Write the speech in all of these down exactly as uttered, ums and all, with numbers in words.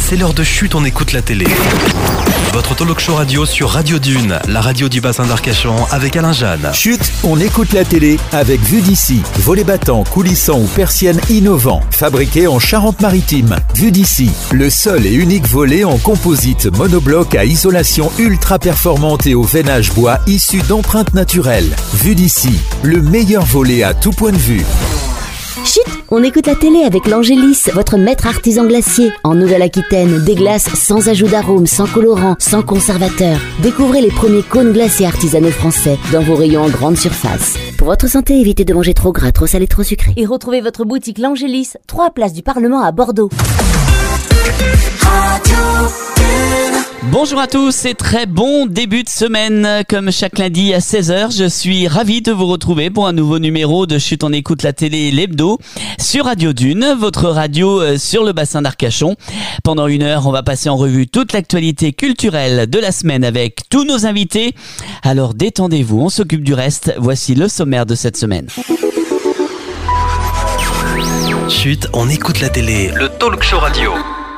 c'est l'heure de Chut, on écoute la télé. Votre talk show radio sur Radio Dune, la radio du bassin d'Arcachon avec Alain Jeanne. Chut, on écoute la télé avec Vue d'ici. Volets battants, coulissants ou persiennes innovants, fabriqués en Charente-Maritime. Vue d'ici, le seul et unique volet en composite monobloc à isolation ultra performante et au veinage bois issu d'empreintes naturelles. Vue d'ici, le meilleur volet à tout point de vue. Chut, on écoute la télé avec l'Angélis, votre maître artisan glacier. En Nouvelle-Aquitaine, des glaces sans ajout d'arôme, sans colorant, sans conservateur. Découvrez les premiers cônes glacés artisanaux français dans vos rayons en grande surface. Pour votre santé, évitez de manger trop gras, trop salé, trop sucré. Et retrouvez votre boutique l'Angélis, trois places du Parlement à Bordeaux. Bonjour à tous et très bon début de semaine. Comme chaque lundi à seize heures, je suis ravi de vous retrouver pour un nouveau numéro de Chut, on écoute la télé, l'hebdo, sur Radio Dune, votre radio sur le bassin d'Arcachon. Pendant une heure, on va passer en revue toute l'actualité culturelle de la semaine avec tous nos invités. Alors détendez-vous, on s'occupe du reste. Voici le sommaire de cette semaine. Chut, on écoute la télé, le talk show radio.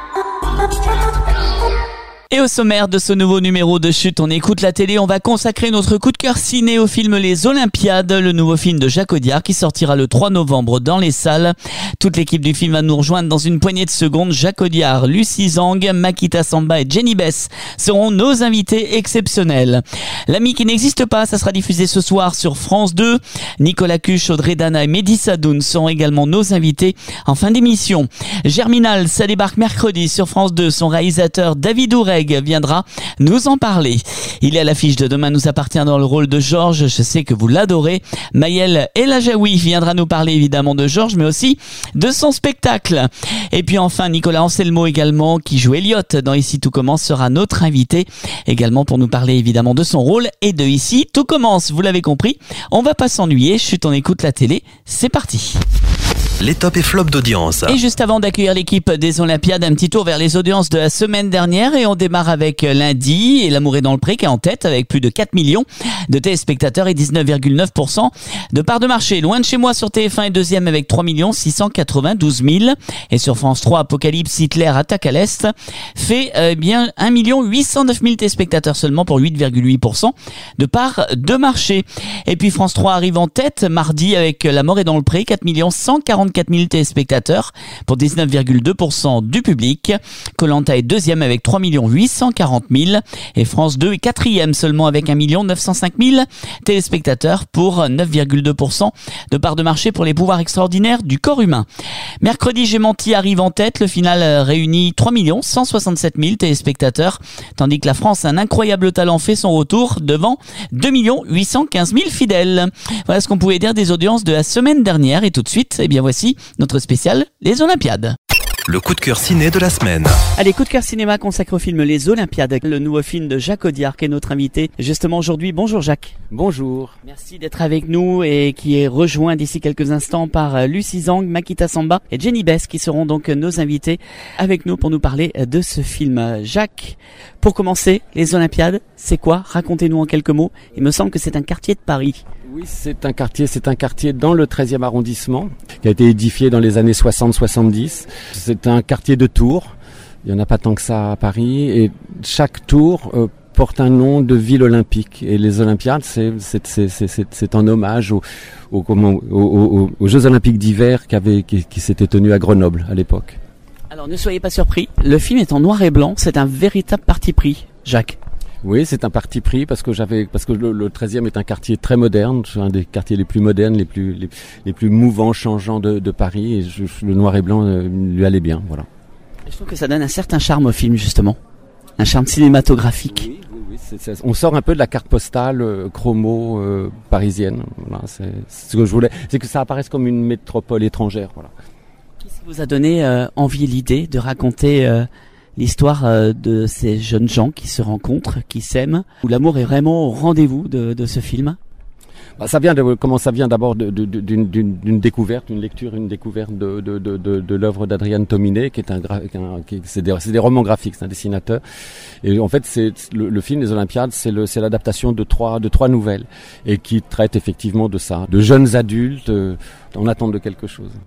Et au sommaire de ce nouveau numéro de Chut, on écoute la télé, on va consacrer notre coup de cœur ciné au film Les Olympiades, le nouveau film de Jacques Audiard qui sortira le trois novembre dans les salles. Toute l'équipe du film va nous rejoindre dans une poignée de secondes. Jacques Audiard, Lucie Zhang, Makita Samba et Jenny Bess seront nos invités exceptionnels. L'ami qui n'existe pas, ça sera diffusé ce soir sur France deux. Nicolas Cuche, Audrey Dana et Mehdi Sadoun seront également nos invités en fin d'émission. Germinal, ça débarque mercredi sur France deux. Son réalisateur David Oureg viendra nous en parler. Il est à l'affiche de Demain nous appartient dans le rôle de Georges. Je sais que vous l'adorez. Maëlle Elajaoui viendra nous parler évidemment de Georges, mais aussi de son spectacle. Et puis enfin, Nicolas Anselmo également, qui joue Elliot dans Ici tout commence, sera notre invité également pour nous parler évidemment de son rôle et de Ici tout commence. Vous l'avez compris, on va pas s'ennuyer. Chut, on écoute la télé. C'est parti. Les tops et flops d'audience. Et juste avant d'accueillir l'équipe des Olympiades, un petit tour vers les audiences de la semaine dernière. Et on démarre avec lundi et L'amour est dans le pré qui est en tête avec plus de quatre millions de téléspectateurs et dix-neuf virgule neuf pour cent de part de marché. Loin de chez moi sur T F un est deuxième avec trois millions six cent quatre-vingt-douze mille. Et sur France trois, Apocalypse, Hitler attaque à l'Est fait euh, bien un million huit cent neuf mille téléspectateurs seulement pour huit virgule huit pour cent de part de marché. Et puis France trois arrive en tête mardi avec La mort est dans le pré, quatre millions cent quarante-quatre mille téléspectateurs pour dix-neuf virgule deux pour cent du public. Koh-Lanta est deuxième avec trois millions huit cent quarante mille et France deux est quatrième seulement avec un million neuf cent cinq mille téléspectateurs pour neuf virgule deux pour cent de part de marché pour Les pouvoirs extraordinaires du corps humain. Mercredi, J'ai menti arrive en tête. Le final réunit trois millions cent soixante-sept mille téléspectateurs tandis que La France, un incroyable talent, fait son retour devant deux millions huit cent quinze mille fidèles. Voilà ce qu'on pouvait dire des audiences de la semaine dernière et tout de suite, eh bien voici notre spécial Les Olympiades. Le coup de cœur ciné de la semaine. Allez, coup de cœur cinéma consacré au film Les Olympiades, le nouveau film de Jacques Audiard qui est notre invité justement aujourd'hui. Bonjour Jacques. Bonjour. Merci d'être avec nous et qui est rejoint d'ici quelques instants par Lucie Zhang, Makita Samba et Jenny Bess qui seront donc nos invités avec nous pour nous parler de ce film. Jacques, pour commencer, Les Olympiades, c'est quoi? Racontez-nous en quelques mots. Il me semble que c'est un quartier de Paris. Oui, c'est un quartier, c'est un quartier dans le treizième arrondissement qui a été édifié dans les années soixante soixante-dix. C'est un quartier de tours. Il n'y en a pas tant que ça à Paris et chaque tour euh, porte un nom de ville olympique. Et les Olympiades, c'est, c'est, c'est, c'est, c'est, c'est en hommage aux, aux, aux, aux, aux Jeux olympiques d'hiver qui, avaient, qui, qui s'étaient tenus à Grenoble à l'époque. Alors ne soyez pas surpris, le film est en noir et blanc, c'est un véritable parti pris, Jacques. Oui, c'est un parti pris parce que j'avais parce que le, le treizième est un quartier très moderne, c'est un des quartiers les plus modernes, les plus les, les plus mouvants, changeants de, de Paris et je, le noir et blanc euh, lui allait bien, voilà. Et je trouve que ça donne un certain charme au film justement, un charme cinématographique. Oui, oui, oui. C'est, c'est, on sort un peu de la carte postale euh, chromo euh, parisienne. Voilà, c'est, c'est ce que je voulais, c'est que ça apparaisse comme une métropole étrangère, voilà. Qu'est-ce qui vous a donné euh, envie et l'idée de raconter euh, l'histoire euh, de ces jeunes gens qui se rencontrent, qui s'aiment, où l'amour est vraiment au rendez-vous de, de ce film? Bah, ça vient de, comment ça vient d'abord de, de, de, d'une, d'une, d'une découverte, une lecture, une découverte de, de, de, de, de l'œuvre d'Adrian Tominé, qui est un, un qui, c'est des, c'est des romans graphiques, c'est un dessinateur. Et en fait, c'est le, le film Les Olympiades, c'est le, c'est l'adaptation de trois, de trois nouvelles, et qui traite effectivement de ça, de jeunes adultes euh, en attente de quelque chose.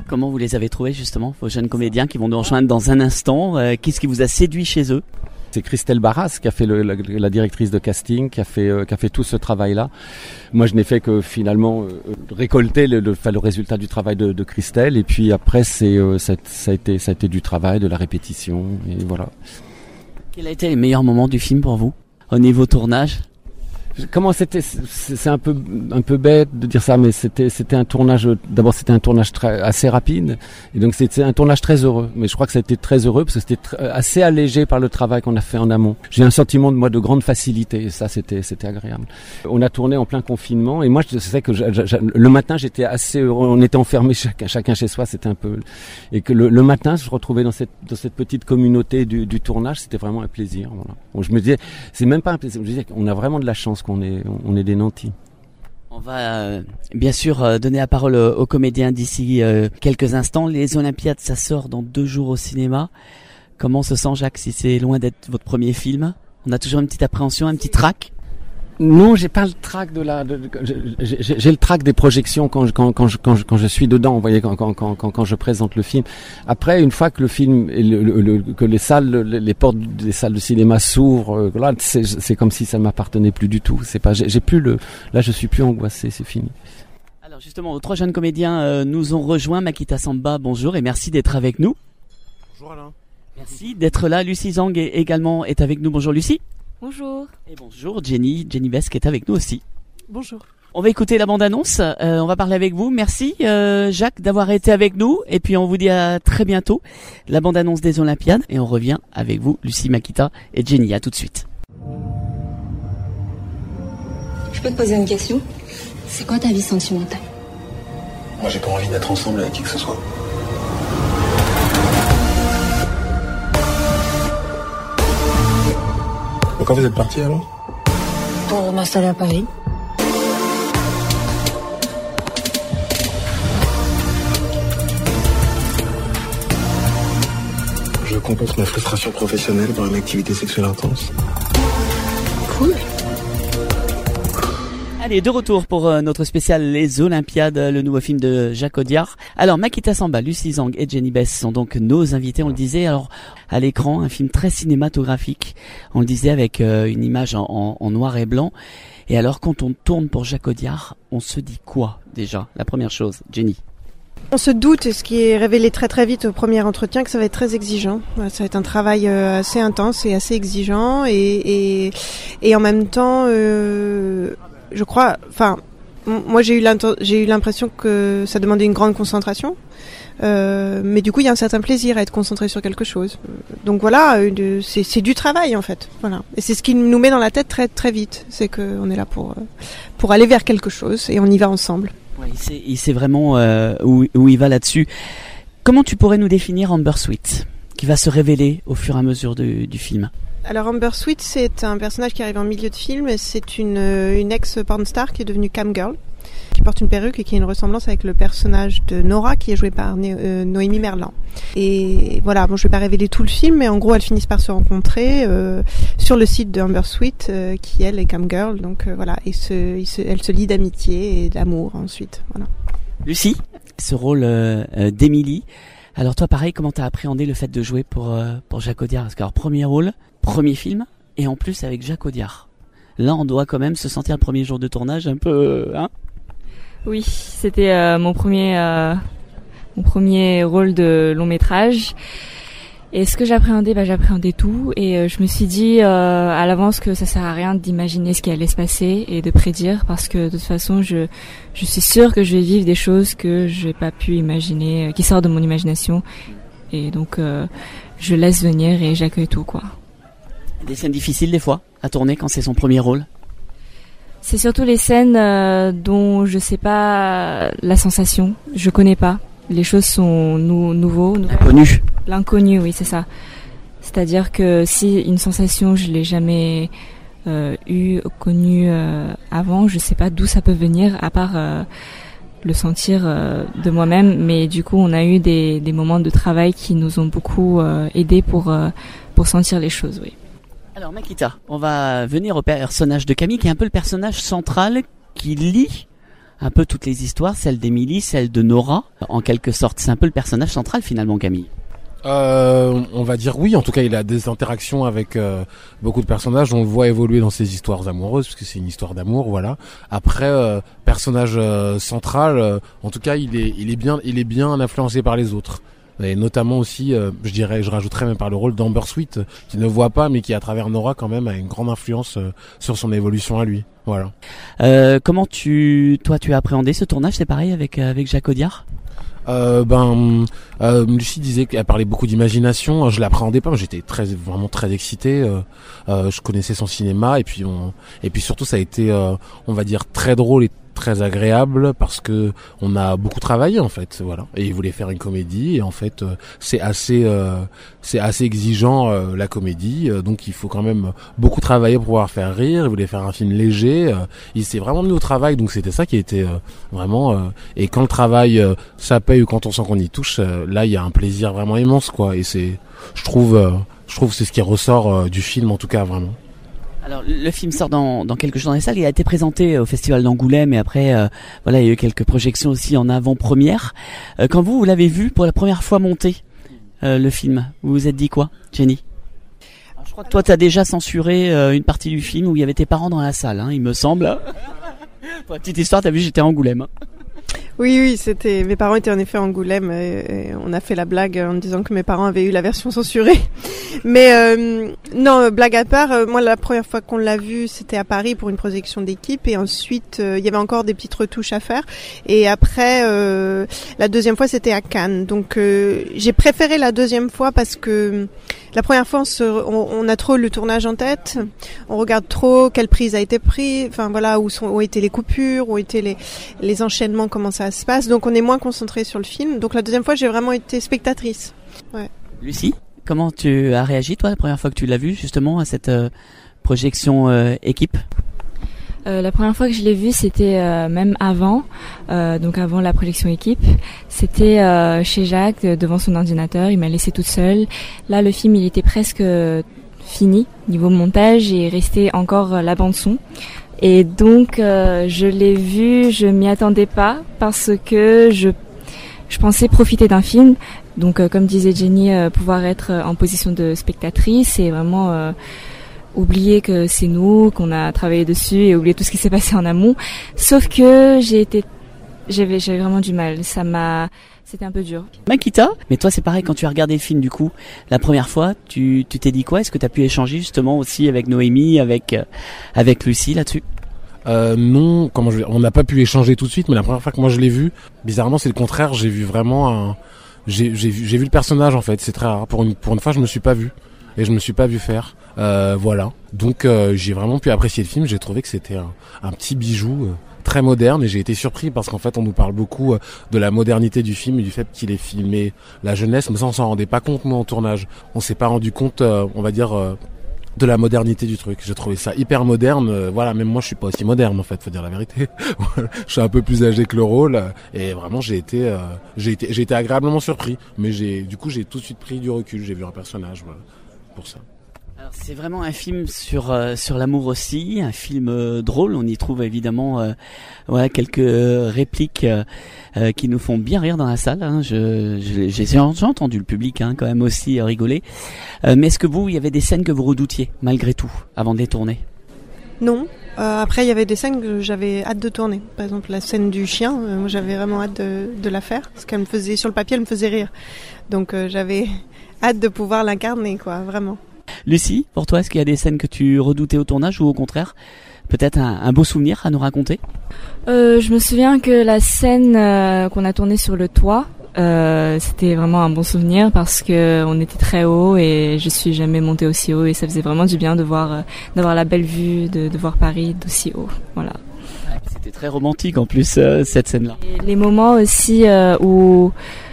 Comment vous les avez trouvés justement, vos jeunes comédiens qui vont nous rejoindre dans un instant? euh, Qu'est-ce qui vous a séduit chez eux? C'est Christelle Barras qui a fait le, la, la directrice de casting, qui a fait euh, qui a fait tout ce travail-là. Moi, je n'ai fait que finalement euh, récolter le, le, le résultat du travail de, de Christelle. Et puis après, c'est euh, ça, ça a été ça a été du travail, de la répétition, et voilà. Quel a été le meilleur moment du film pour vous au niveau tournage? Comment c'était, c'est, c'est un peu un peu bête de dire ça, mais c'était c'était un tournage. D'abord, c'était un tournage très, assez rapide, et donc c'était un tournage très heureux. Mais je crois que ça a été très heureux parce que c'était tr- assez allégé par le travail qu'on a fait en amont. J'ai un sentiment de moi de grande facilité, et ça c'était c'était agréable. On a tourné en plein confinement, et moi je sais que je, je, je, le matin j'étais assez heureux. On était enfermés chacun chacun chez soi, c'était un peu, et que le, le matin je me retrouvais dans cette dans cette petite communauté du, du tournage, c'était vraiment un plaisir. Voilà. Bon, je me disais, c'est même pas un plaisir. Je me disais qu'on a vraiment de la chance qu'on est on est des nantis. On va euh, bien sûr euh, donner la parole aux, aux comédiens d'ici euh, quelques instants. Les Olympiades, ça sort dans deux jours au cinéma. Comment se sent Jacques, si c'est loin d'être votre premier film? On a toujours une petite appréhension, un petit trac? Non, j'ai pas le trac de la. De, de, j'ai, j'ai, j'ai le trac des projections quand je, quand, quand, je, quand, je, quand je suis dedans. Vous voyez, quand, quand, quand, quand je présente le film. Après, une fois que le film, le, le, le, que les salles, les portes des salles de cinéma s'ouvrent, euh, là, c'est, c'est comme si ça m'appartenait plus du tout. C'est pas, j'ai, j'ai plus le. Là, je suis plus angoissé. C'est fini. Alors justement, trois jeunes comédiens euh, nous ont rejoints. Makita Samba, bonjour et merci d'être avec nous. Bonjour Alain. Merci d'être là. Lucie Zhang est également est avec nous. Bonjour Lucie. Bonjour. Et bonjour Jenny, Jenny Bess qui est avec nous aussi. Bonjour. On va écouter la bande-annonce, euh, on va parler avec vous. Merci euh, Jacques d'avoir été avec nous et puis on vous dit à très bientôt. La bande-annonce des Olympiades et on revient avec vous, Lucie, Makita et Jenny. À tout de suite. Je peux te poser une question? C'est quoi ta vie sentimentale? Moi j'ai pas envie d'être ensemble avec qui que ce soit. Pourquoi vous êtes parti alors? Pour m'installer à Paris. Je compense ma frustration professionnelle par une activité sexuelle intense. Cool. Allez, de retour pour euh, notre spécial Les Olympiades, le nouveau film de Jacques Audiard. Alors, Makita Samba, Lucie Zhang et Jenny Bess sont donc nos invités, on le disait. Alors, à l'écran, un film très cinématographique, on le disait, avec euh, une image en, en, en noir et blanc. Et alors, quand on tourne pour Jacques Audiard, on se dit quoi déjà? La première chose, Jenny. On se doute, ce qui est révélé très très vite au premier entretien, que ça va être très exigeant. Ça va être un travail assez intense et assez exigeant, et, et, et en même temps, euh, je crois, enfin, moi j'ai eu, j'ai eu l'impression que ça demandait une grande concentration, euh, mais du coup il y a un certain plaisir à être concentré sur quelque chose. Donc voilà, c'est, c'est du travail en fait. Voilà, et c'est ce qui nous met dans la tête très très vite, c'est qu'on est là pour pour aller vers quelque chose et on y va ensemble. Ouais, il sait, il sait vraiment euh, où, où il va là-dessus. Comment tu pourrais nous définir Amber Sweet, qui va se révéler au fur et à mesure de, du film? Alors Amber Sweet, c'est un personnage qui arrive en milieu de film. C'est une, une ex-pornstar qui est devenue cam girl, qui porte une perruque et qui a une ressemblance avec le personnage de Nora, qui est joué par Né- euh, Noémie Merlan. Et voilà, bon, je vais pas révéler tout le film, mais en gros, elles finissent par se rencontrer euh, sur le site de Amber Sweet, euh, qui elle est cam girl. Donc euh, voilà, et se, il se, elles se lient d'amitié et d'amour ensuite. Voilà. Lucie, ce rôle euh, euh, d'Émilie. Alors toi, pareil, comment t'as appréhendé le fait de jouer pour euh, pour Jacques Audiard? Parce que alors, premier rôle, premier film, et en plus avec Jacques Audiard. Là, on doit quand même se sentir le premier jour de tournage un peu, hein? Oui, c'était euh, mon premier euh, mon premier rôle de long métrage. Et ce que j'appréhendais, bah j'appréhendais tout, et euh, je me suis dit euh, à l'avance que ça sert à rien d'imaginer ce qui allait se passer et de prédire, parce que de toute façon, je je suis sûre que je vais vivre des choses que je n'ai pas pu imaginer, euh, qui sortent de mon imagination, et donc euh, je laisse venir et j'accueille tout, quoi. Des scènes difficiles des fois à tourner quand c'est son premier rôle? C'est surtout les scènes euh, dont je sais pas la sensation, je connais pas. Les choses sont nou- nouveaux. L'inconnu. L'inconnu, oui, c'est ça. C'est-à-dire que si une sensation, je l'ai jamais euh, eu, connue euh, avant, je sais pas d'où ça peut venir, à part euh, le sentir euh, de moi-même. Mais du coup, on a eu des, des moments de travail qui nous ont beaucoup euh, aidés pour, euh, pour sentir les choses, oui. Alors Makita, on va venir au personnage de Camille, qui est un peu le personnage central qui lie un peu toutes les histoires, celle d'Émilie, celle de Nora, en quelque sorte. C'est un peu le personnage central finalement, Camille. Euh, on va dire oui, en tout cas il a des interactions avec euh, beaucoup de personnages, on le voit évoluer dans ses histoires amoureuses, parce que c'est une histoire d'amour, voilà. Après, euh, personnage euh, central, euh, en tout cas il est, il est bien, il est bien influencé par les autres. Et notamment aussi, euh, je dirais, je rajouterais même par le rôle d'Amber Sweet, qui ne voit pas, mais qui à travers Nora quand même a une grande influence euh, sur son évolution à lui. Voilà. Euh, comment tu, toi, tu as appréhendé ce tournage? C'est pareil avec avec Jacques Audiard? Euh, ben, euh, Lucie disait qu'elle parlait beaucoup d'imagination. Je l'appréhendais pas, mais j'étais très, vraiment très excité. Euh, euh, je connaissais son cinéma et puis on, et puis surtout ça a été, euh, on va dire, très drôle et très agréable parce que on a beaucoup travaillé en fait, voilà. Et il voulait faire une comédie et en fait euh, c'est assez, euh, c'est assez exigeant euh, la comédie, euh, donc il faut quand même beaucoup travailler pour pouvoir faire rire. Il voulait faire un film léger. Euh, il s'est vraiment mis au travail, donc c'était ça qui était euh, vraiment. Euh, et quand le travail euh, ça paye ou quand on sent qu'on y touche, euh, là il y a un plaisir vraiment immense quoi. Et c'est, je trouve, euh, je trouve c'est ce qui ressort euh, du film en tout cas vraiment. Alors le film sort dans, dans quelques jours dans les salles. Il a été présenté au Festival d'Angoulême et après euh, voilà il y a eu quelques projections aussi en avant-première. Euh, quand vous vous l'avez vu pour la première fois monter euh, le film, vous vous êtes dit quoi, Jenny? Alors, je crois que toi t'as déjà censuré euh, une partie du film où il y avait tes parents dans la salle, hein, il me semble. Pour la petite histoire, t'as vu j'étais à Angoulême. Oui, oui, c'était. Mes parents étaient en effet à Angoulême et, et on a fait la blague en disant que mes parents avaient eu la version censurée. Mais euh, non, blague à part, euh, moi la première fois qu'on l'a vu, c'était à Paris pour une projection d'équipe et ensuite euh, il y avait encore des petites retouches à faire. Et après, euh, la deuxième fois, c'était à Cannes. Donc euh, j'ai préféré la deuxième fois parce que la première fois, on, se, on, on a trop le tournage en tête, on regarde trop quelle prise a été prise, enfin voilà où sont où étaient les coupures, où étaient les les enchaînements, comment ça se passe. Donc on est moins concentré sur le film. Donc la deuxième fois, j'ai vraiment été spectatrice. Ouais. Lucie, comment tu as réagi toi la première fois que tu l'as vu justement à cette euh, projection euh, équipe? Euh, la première fois que je l'ai vu, c'était euh, même avant, euh, donc avant la projection équipe. C'était euh, chez Jacques, euh, devant son ordinateur. Il m'a laissée toute seule. Là, le film, il était presque euh, fini niveau montage et il restait encore euh, la bande son. Et donc, euh, je l'ai vu. Je m'y attendais pas parce que je je pensais profiter d'un film. Donc, euh, comme disait Jenny, euh, pouvoir être en position de spectatrice et vraiment euh, oublier que c'est nous, qu'on a travaillé dessus et oublier tout ce qui s'est passé en amont. Sauf que j'ai été, j'avais, j'avais vraiment du mal. Ça m'a, c'était un peu dur. Makita, mais toi c'est pareil quand tu as regardé le film du coup, la première fois, tu, tu t'es dit quoi? Est-ce que tu as pu échanger justement aussi avec Noémie, avec, euh, avec Lucie là-dessus? Euh, non, comment je, on n'a pas pu échanger tout de suite, mais la première fois que moi je l'ai vu, bizarrement c'est le contraire. J'ai vu vraiment un, j'ai, j'ai vu, j'ai vu le personnage en fait. C'est très rare. Pour une, pour une fois, je me suis pas vu et je me suis pas vu faire. Euh, voilà. Donc euh, j'ai vraiment pu apprécier le film. J'ai trouvé que c'était un, un petit bijou euh, très moderne et j'ai été surpris parce qu'en fait on nous parle beaucoup euh, de la modernité du film et du fait qu'il est filmé la jeunesse. Mais ça on s'en rendait pas compte nous en tournage. On s'est pas rendu compte, euh, on va dire. Euh, de la modernité du truc. J'ai trouvé ça hyper moderne. Euh, voilà, même moi je suis pas aussi moderne en fait, faut dire la vérité. Je suis un peu plus âgé que le rôle et vraiment j'ai été euh, j'ai été j'ai été agréablement surpris, mais j'ai du coup j'ai tout de suite pris du recul, j'ai vu un personnage voilà, pour ça. Alors, c'est vraiment un film sur euh, sur l'amour aussi, un film euh, drôle. On y trouve évidemment euh, voilà quelques euh, répliques euh, euh, qui nous font bien rire dans la salle. Hein. Je, je j'ai, j'ai entendu le public hein, quand même aussi euh, rigoler. Euh, mais est-ce que vous, il y avait des scènes que vous redoutiez malgré tout avant de les tourner? Non. Euh, après, il y avait des scènes que j'avais hâte de tourner. Par exemple, la scène du chien, euh, moi j'avais vraiment hâte de, de la faire parce qu'elle me faisait sur le papier, elle me faisait rire. Donc euh, j'avais hâte de pouvoir l'incarner, quoi, vraiment. Lucie, pour toi, est-ce qu'il y a des scènes que tu redoutais au tournage ou au contraire, peut-être un, un beau souvenir à nous raconter? euh, Je me souviens que la scène euh, qu'on a tournée sur le toit, euh, c'était vraiment un bon souvenir parce que on était très haut et je suis jamais montée aussi haut et ça faisait vraiment du bien de voir, euh, d'avoir la belle vue, de, de voir Paris d'aussi haut. Voilà. C'était très romantique en plus euh, cette scène-là. Et les moments aussi euh, où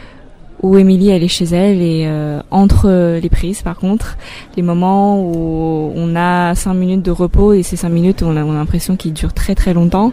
où Émilie elle est chez elle et euh, entre les prises par contre, les moments où on a cinq minutes de repos et ces cinq minutes on a, on a l'impression qu'ils durent très très longtemps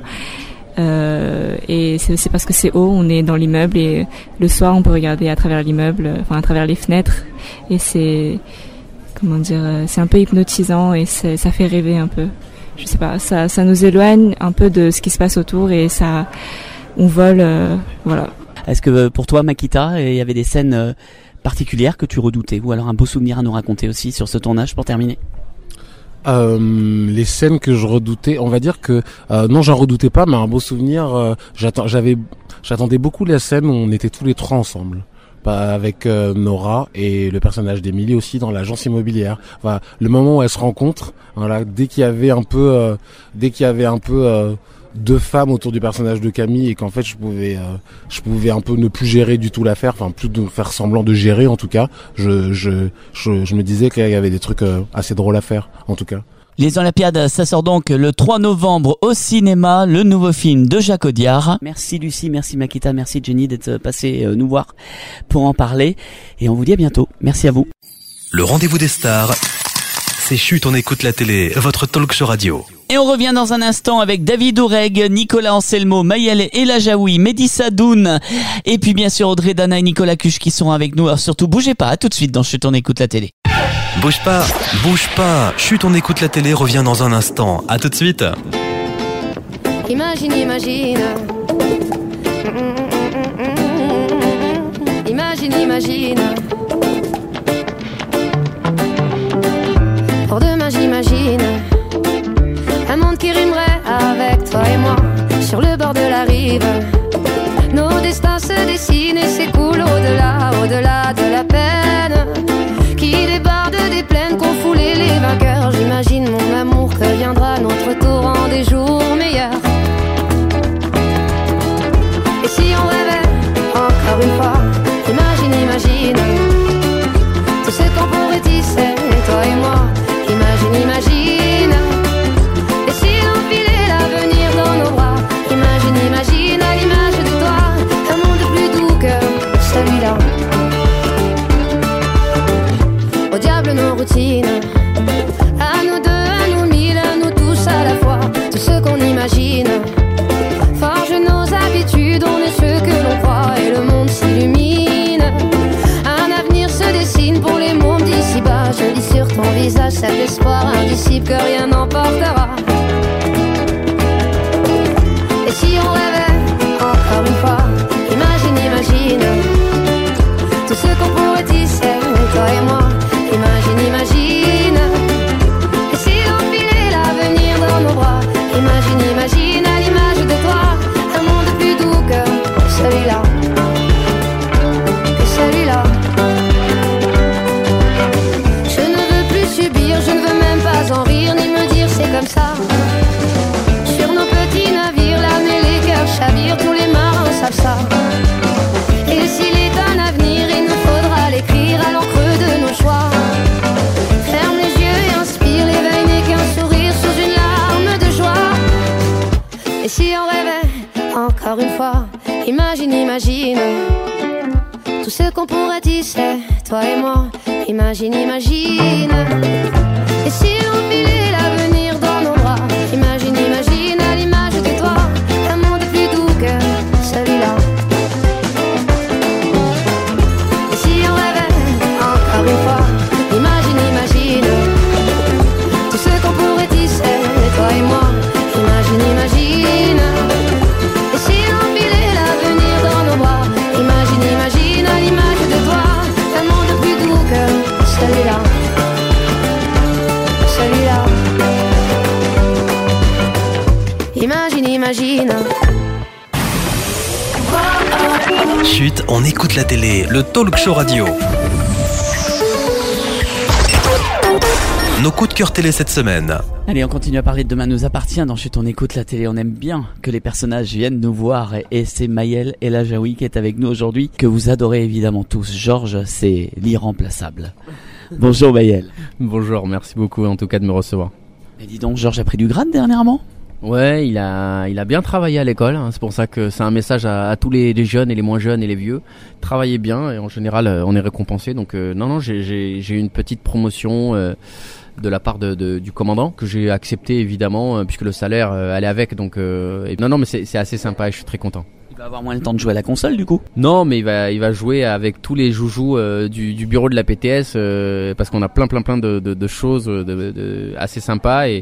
euh, et c'est aussi parce que c'est haut, on est dans l'immeuble et le soir on peut regarder à travers l'immeuble, enfin à travers les fenêtres et c'est comment dire, c'est un peu hypnotisant et c'est, ça fait rêver un peu je sais pas, ça, ça nous éloigne un peu de ce qui se passe autour et ça, on vole, euh, voilà. Est-ce que pour toi, Makita, il y avait des scènes euh, particulières que tu redoutais ou alors un beau souvenir à nous raconter aussi sur ce tournage pour terminer? Euh, les scènes que je redoutais, on va dire que euh, non, j'en redoutais pas, mais un beau souvenir. Euh, j'attends, j'avais, j'attendais beaucoup la scène où on était tous les trois ensemble, bah, avec euh, Nora et le personnage d'Emilie aussi dans l'agence immobilière. Voilà, le moment où elles se rencontrent, voilà, dès qu'il y avait un peu, euh, dès qu'il y avait un peu euh, deux femmes autour du personnage de Camille et qu'en fait je pouvais, euh, je pouvais un peu ne plus gérer du tout l'affaire, enfin plus de faire semblant de gérer en tout cas. Je, je, je, je me disais qu'il y avait des trucs euh, assez drôles à faire en tout cas. Les Olympiades, ça sort donc le trois novembre au cinéma, le nouveau film de Jacques Audiard. Merci Lucie, merci Makita, merci Jenny d'être passé euh, nous voir pour en parler. Et on vous dit à bientôt. Merci à vous. Le rendez-vous des stars, c'est Chut, on écoute la télé, votre talk show radio. Et on revient dans un instant avec David Oureg, Nicolas Anselmo, Maëlle Elajaoui, Mehdi Sadoun et puis bien sûr Audrey Dana et Nicolas Cuche qui sont avec nous. Alors surtout bougez pas, à tout de suite dans Chut, on écoute la télé. Bouge pas, bouge pas. Chut, on écoute la télé revient dans un instant. À tout de suite. Imagine, imagine. Imagine, imagine. Pour demain, j'imagine un monde qui rimerait avec toi et moi sur le bord de la rive. Nos destins se dessinent et s'écoulent au-delà, au-delà de la peine qui déborde des plaines qu'ont foulé les vainqueurs. J'imagine mon amour que viendra notre tour en des jours meilleurs. Et si on rêvait encore une fois, imagine, imagine tout ce qu'on pourrait tisser, toi et moi. Imagine, imagine. Et si on filait l'avenir dans nos bras, imagine, imagine à l'image de toi, un monde plus doux que celui-là. Au diable nos routines, à nous deux, à nous mille, à nous tous à la fois. Tout ce qu'on imagine forge nos habitudes, on est ce que l'on croit et le monde s'illumine. Un avenir se dessine pour les mômes d'ici-bas. Je lis sur ton visage cet espoir indicible que rien n'emportera. Et si on rêvait encore une fois, imagine, imagine tout ce qu'on pourrait tisser, toi et moi. Imagine, imagine. Et si on filait l'avenir dans nos bras, imagine, imagine à l'image de toi, un monde plus doux que celui-là, que celui-là. Je ne veux plus subir, je ne veux même pas en rire, ni me dire c'est comme ça. Sur nos petits navires, l'âme et les cœurs chavirent, tous les marins savent ça. Et s'il est un avenir, il nous faudra l'écrire à l'encre de nos choix. Ferme les yeux et inspire, l'éveil n'est qu'un sourire sous une larme de joie. Et si on rêvait encore une fois, imagine, imagine tout ce qu'on pourrait tisser, toi et moi. Imagine, imagine. Et si on filait l'avenir dans nos bras, imagine, imagine à l'image de toi, un monde plus doux que celui-là. Et si on rêvait encore une fois, imagine, imagine tout ce qu'on pourrait tisser, toi et moi. Imagine, imagine. Et si on filait l'avenir dans nos bras, imagine, imagine à l'image de toi, un monde plus doux que celui-là, celui-là. Imagine, imagine. Chut, on écoute la télé, le talk show radio. Nos coups de cœur télé cette semaine. Allez, on continue à parler de Demain nous appartient. Dans Chut, on écoute la télé. On aime bien que les personnages viennent nous voir. Et c'est Maëlle Elajaoui qui est avec nous aujourd'hui, que vous adorez évidemment tous. Georges, c'est l'irremplaçable. Bonjour Maëlle. Bonjour, merci beaucoup en tout cas de me recevoir. Mais dis donc, Georges a pris du grade dernièrement ? Ouais, il a, il a bien travaillé à l'école, hein. C'est pour ça que c'est un message à, à tous les, les jeunes et les moins jeunes et les vieux. Travaillez bien et en général on est récompensé. Donc euh, non, non, j'ai, j'ai, j'ai eu une petite promotion euh, de la part de, de, du commandant que j'ai accepté évidemment euh, puisque le salaire euh, allait avec. Donc euh, et, non, non, mais c'est, c'est assez sympa et je suis très content. Il va avoir moins le temps de jouer à la console du coup ? Non, mais il va, il va jouer avec tous les joujoux euh, du, du bureau de la P T S euh, parce qu'on a plein, plein, plein de, de, de choses de, de, assez sympas et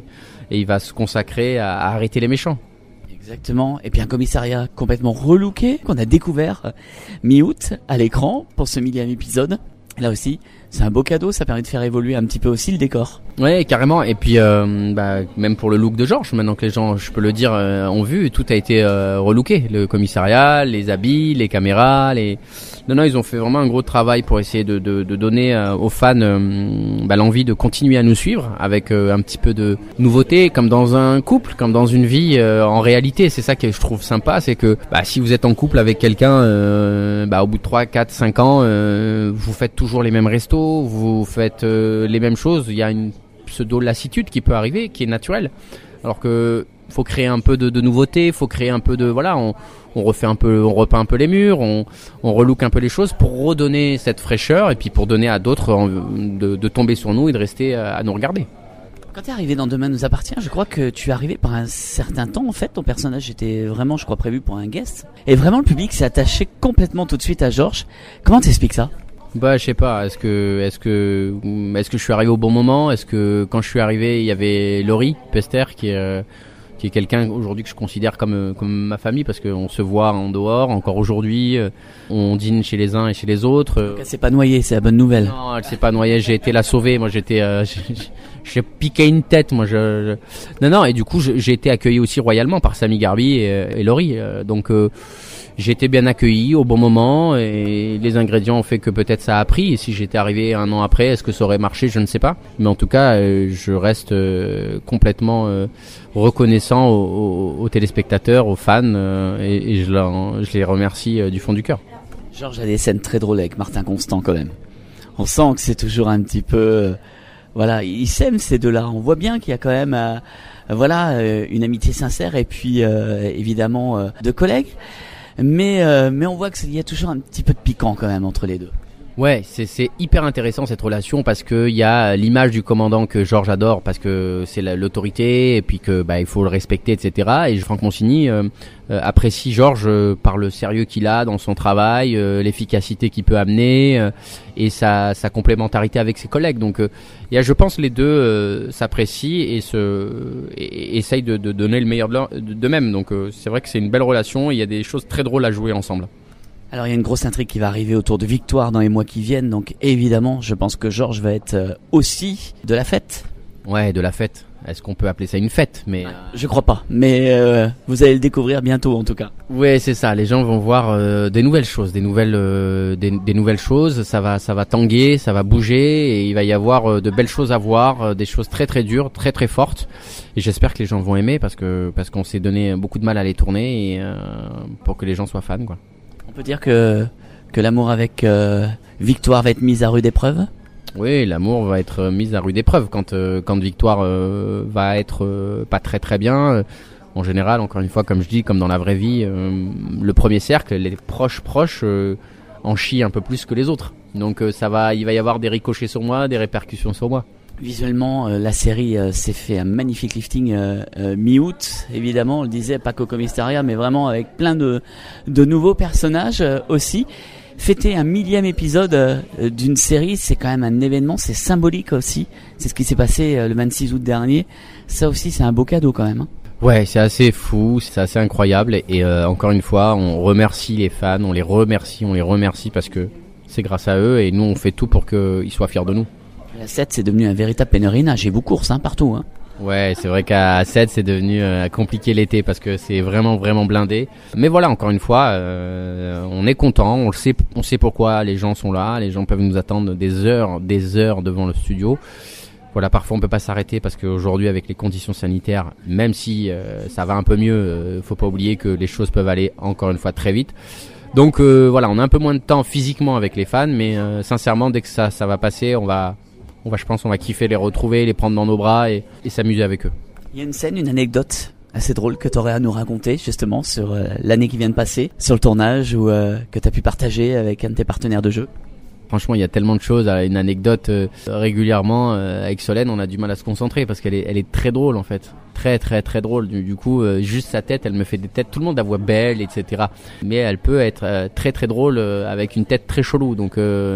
et il va se consacrer à, à arrêter les méchants. Exactement. Et puis un commissariat complètement relooké qu'on a découvert euh, mi-août à l'écran pour ce millième épisode. Là aussi, c'est un beau cadeau, ça permet de faire évoluer un petit peu aussi le décor. Ouais, carrément. Et puis, euh, bah, même pour le look de Georges, maintenant que les gens, je peux le dire, euh, ont vu, tout a été euh, relooké. Le commissariat, les habits, les caméras, les... Non, non, ils ont fait vraiment un gros travail pour essayer de, de, de donner euh, aux fans euh, bah, l'envie de continuer à nous suivre avec euh, un petit peu de nouveauté, comme dans un couple, comme dans une vie euh, en réalité. C'est ça que je trouve sympa, c'est que bah, si vous êtes en couple avec quelqu'un, euh, bah, au bout de trois, quatre, cinq ans, euh, vous faites toujours les mêmes restos, vous faites euh, les mêmes choses. Il y a une pseudo-lassitude qui peut arriver, qui est naturelle. Alors que faut créer un peu de, de nouveauté, faut créer un peu de voilà, on, on refait un peu, on repeint un peu les murs, on, on relook un peu les choses pour redonner cette fraîcheur et puis pour donner à d'autres de, de tomber sur nous et de rester à nous regarder. Quand t'es arrivé dans Demain nous appartient, je crois que tu es arrivé par un certain temps en fait. Ton personnage était vraiment, je crois, prévu pour un guest. Et vraiment, le public s'est attaché complètement tout de suite à Georges. Comment t'expliques ça ? Bah, je sais pas. Est-ce que, est-ce que, est-ce que je suis arrivé au bon moment ? Est-ce que quand je suis arrivé, il y avait Laurie Pester qui est euh, qui est quelqu'un aujourd'hui que je considère comme comme ma famille parce qu'on se voit en dehors encore aujourd'hui, on dîne chez les uns et chez les autres. Elle s'est pas noyée, c'est la bonne nouvelle. Non, elle s'est pas noyée, j'ai été la sauver, moi j'étais euh, j'ai, j'ai piqué une tête, moi je, je... non non et du coup j'ai été accueilli aussi royalement par Samy Garbi et, et Laurie, donc euh, j'ai été bien accueilli au bon moment et les ingrédients ont fait que peut-être ça a pris. Et si j'étais arrivé un an après, est-ce que ça aurait marché ? Je ne sais pas. Mais en tout cas, euh, je reste euh, complètement euh, reconnaissant aux, aux, aux téléspectateurs, aux fans euh, et, et je, leur, je les remercie euh, du fond du cœur. Georges a des scènes très drôles avec Martin Constant quand même. On sent que c'est toujours un petit peu... Euh, voilà, ils s'aiment ces deux-là. On voit bien qu'il y a quand même... Euh, voilà, euh, une amitié sincère et puis euh, évidemment euh, de collègues. Mais euh, mais on voit qu'il y a toujours un petit peu de piquant quand même entre les deux. Ouais, c'est c'est hyper intéressant cette relation parce que il y a l'image du commandant que Georges adore parce que c'est la, l'autorité et puis que bah il faut le respecter, et cetera. Et Franck Monsigny euh, euh, apprécie Georges euh, par le sérieux qu'il a dans son travail, euh, l'efficacité qu'il peut amener euh, et sa sa complémentarité avec ses collègues. Donc euh, il y a, je pense, les deux euh, s'apprécient et se et, et essayent de, de donner le meilleur de leur, d'eux-mêmes. Donc euh, c'est vrai que c'est une belle relation. Il y a des choses très drôles à jouer ensemble. Alors il y a une grosse intrigue qui va arriver autour de Victoire dans les mois qui viennent, donc évidemment je pense que Georges va être euh, aussi de la fête. Ouais, de la fête. Est-ce qu'on peut appeler ça une fête ? Mais euh... je crois pas, mais euh, vous allez le découvrir bientôt en tout cas. Ouais, c'est ça. Les gens vont voir euh, des nouvelles choses, des nouvelles, euh, des, des nouvelles choses. Ça va, ça va tanguer, ça va bouger, et il va y avoir euh, de belles choses à voir, euh, des choses très très dures, très très fortes. Et j'espère que les gens vont aimer parce que parce qu'on s'est donné beaucoup de mal à les tourner et euh, pour que les gens soient fans, quoi. On peut dire que que l'amour avec euh, Victoire va être mis à rude épreuve. Oui, l'amour va être mis à rude épreuve quand euh, quand Victoire euh, va être euh, pas très très bien. Euh, en général, encore une fois, comme je dis, comme dans la vraie vie, euh, le premier cercle, les proches proches euh, en chient un peu plus que les autres. Donc euh, ça va, il va y avoir des ricochets sur moi, des répercussions sur moi. Visuellement, euh, la série euh, s'est fait un magnifique lifting euh, euh, mi-août, évidemment, on le disait, pas qu'au commissariat, mais vraiment avec plein de, de nouveaux personnages euh, aussi. Fêter un millième épisode euh, d'une série, c'est quand même un événement, c'est symbolique aussi. C'est ce qui s'est passé euh, le vingt-six août dernier. Ça aussi, c'est un beau cadeau quand même. Hein. Ouais, c'est assez fou, c'est assez incroyable. Et euh, encore une fois, on remercie les fans, on les remercie, on les remercie parce que c'est grâce à eux et nous, on fait tout pour qu'ils soient fiers de nous. La sept, c'est devenu un véritable pèlerinage et vous courses hein, partout. Hein. Ouais, c'est vrai qu'à sept, c'est devenu euh, compliqué l'été parce que c'est vraiment vraiment blindé. Mais voilà, encore une fois, euh, on est content, on le sait, on sait pourquoi les gens sont là, les gens peuvent nous attendre des heures, des heures devant le studio. Voilà, parfois on peut pas s'arrêter parce qu'aujourd'hui avec les conditions sanitaires, même si euh, ça va un peu mieux, euh, faut pas oublier que les choses peuvent aller encore une fois très vite. Donc euh, voilà, on a un peu moins de temps physiquement avec les fans, mais euh, sincèrement, dès que ça ça va passer, on va On va, je pense, on va kiffer les retrouver, les prendre dans nos bras et, et s'amuser avec eux. Il y a une scène, une anecdote assez drôle que tu aurais à nous raconter justement sur euh, l'année qui vient de passer, sur le tournage ou euh, que tu as pu partager avec un de tes partenaires de jeu. Franchement, il y a tellement de choses. Une anecdote euh, régulièrement euh, avec Solène, on a du mal à se concentrer parce qu'elle est, elle est très drôle en fait, très très très drôle. Du, du coup, euh, juste sa tête, elle me fait des têtes. Tout le monde la voit belle, et cetera. Mais elle peut être euh, très très drôle euh, avec une tête très chelou. Donc euh,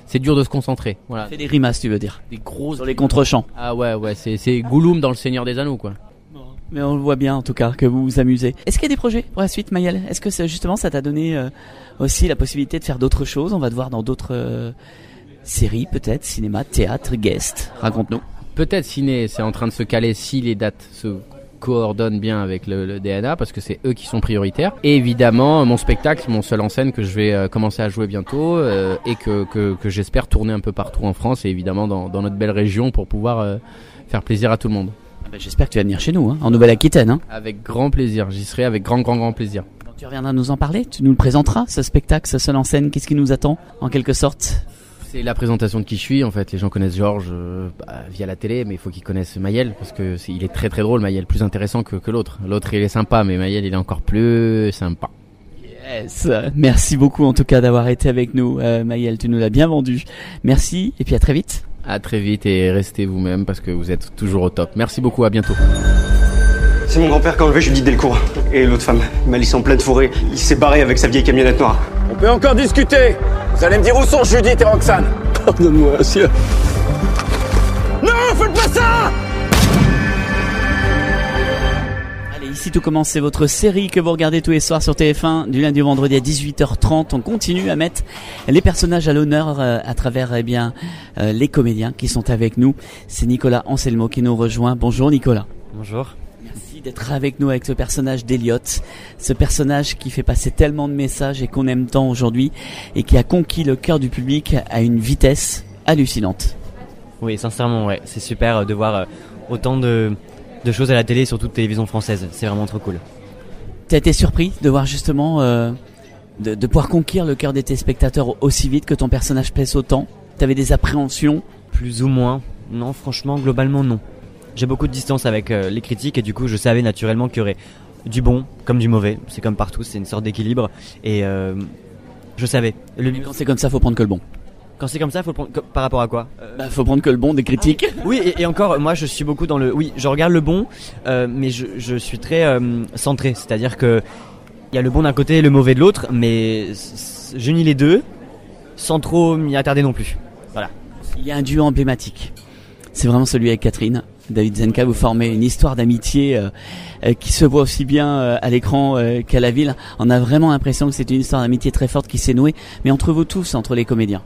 c'est dur de se concentrer. Voilà. Fais des grimaces, tu veux dire? Des grosses. Sur les contre-champs. Ah ouais, ouais, c'est, c'est Gollum dans le Seigneur des Anneaux, quoi. Mais on le voit bien en tout cas que vous vous amusez. Est-ce qu'il y a des projets pour la suite, Maëlle? Est-ce que ça, justement ça t'a donné euh, aussi la possibilité de faire d'autres choses? On va te voir dans d'autres euh, séries peut-être, cinéma, théâtre, guest. Raconte-nous. Peut-être ciné, c'est en train de se caler si les dates se coordonnent bien avec le, le D N A parce que c'est eux qui sont prioritaires. Et évidemment mon spectacle, mon seul en scène que je vais euh, commencer à jouer bientôt euh, et que, que, que j'espère tourner un peu partout en France et évidemment dans, dans notre belle région pour pouvoir euh, faire plaisir à tout le monde. Ben, j'espère que tu vas venir chez nous, hein, en Nouvelle-Aquitaine. Hein. Avec grand plaisir, j'y serai avec grand, grand, grand plaisir. Donc, tu reviendras nous en parler, tu nous le présenteras, ce spectacle, ce seul en scène, qu'est-ce qui nous attend, en quelque sorte? C'est la présentation de qui je suis, en fait. Les gens connaissent Georges euh, bah, via la télé, mais il faut qu'ils connaissent Maëlle, parce que c'est, il est très très drôle, Maëlle, plus intéressant que, que l'autre. L'autre, il est sympa, mais Maëlle, il est encore plus sympa. Yes, merci beaucoup en tout cas d'avoir été avec nous, euh, Maëlle, tu nous l'as bien vendu. Merci, et puis à très vite. À très vite et restez vous-même parce que vous êtes toujours au top. Merci beaucoup, à bientôt. C'est mon grand-père qui a enlevé Judith Delcourt. Et l'autre femme, Malice en pleine forêt. Il s'est barré avec sa vieille camionnette noire. On peut encore discuter. Vous allez me dire où sont Judith et Roxane? Pardonne-moi, monsieur. Non, faites pas ça! Allez, ici tout commence, c'est votre série que vous regardez tous les soirs sur T F un, du lundi au vendredi à dix-huit heures trente. On continue à mettre les personnages à l'honneur euh, à travers eh bien euh, les comédiens qui sont avec nous. C'est Nicolas Anselmo qui nous rejoint. Bonjour Nicolas. Bonjour. Merci d'être avec nous avec ce personnage d'Eliott, ce personnage qui fait passer tellement de messages et qu'on aime tant aujourd'hui et qui a conquis le cœur du public à une vitesse hallucinante. Oui, sincèrement, ouais, c'est super de voir autant de, de choses à la télé sur toute télévision française. C'est vraiment trop cool. T'as été surpris de voir justement euh, de, de pouvoir conquérir le cœur des téléspectateurs aussi vite, que ton personnage pèse autant? T'avais des appréhensions? Plus ou moins. Non, franchement, globalement, non. J'ai beaucoup de distance avec euh, les critiques et du coup je savais naturellement qu'il y aurait du bon comme du mauvais. C'est comme partout, c'est une sorte d'équilibre et euh, je savais. Le mieux, quand c'est comme ça, faut prendre que le bon. Quand c'est comme ça, faut le prendre que, par rapport à quoi? euh... Bah, faut prendre que le bon des critiques. Ah, oui, et, et encore, moi je suis beaucoup dans le. Oui, je regarde le bon, euh, mais je, je suis très euh, centré. C'est-à-dire que il y a le bon d'un côté et le mauvais de l'autre, mais j'unis les deux sans trop m'y attarder non plus. Voilà. Il y a un duo emblématique. C'est vraiment celui avec Catherine. David Zenka, vous formez une histoire d'amitié euh, euh, qui se voit aussi bien euh, à l'écran euh, qu'à la ville. On a vraiment l'impression que c'est une histoire d'amitié très forte qui s'est nouée, mais entre vous tous, entre les comédiens.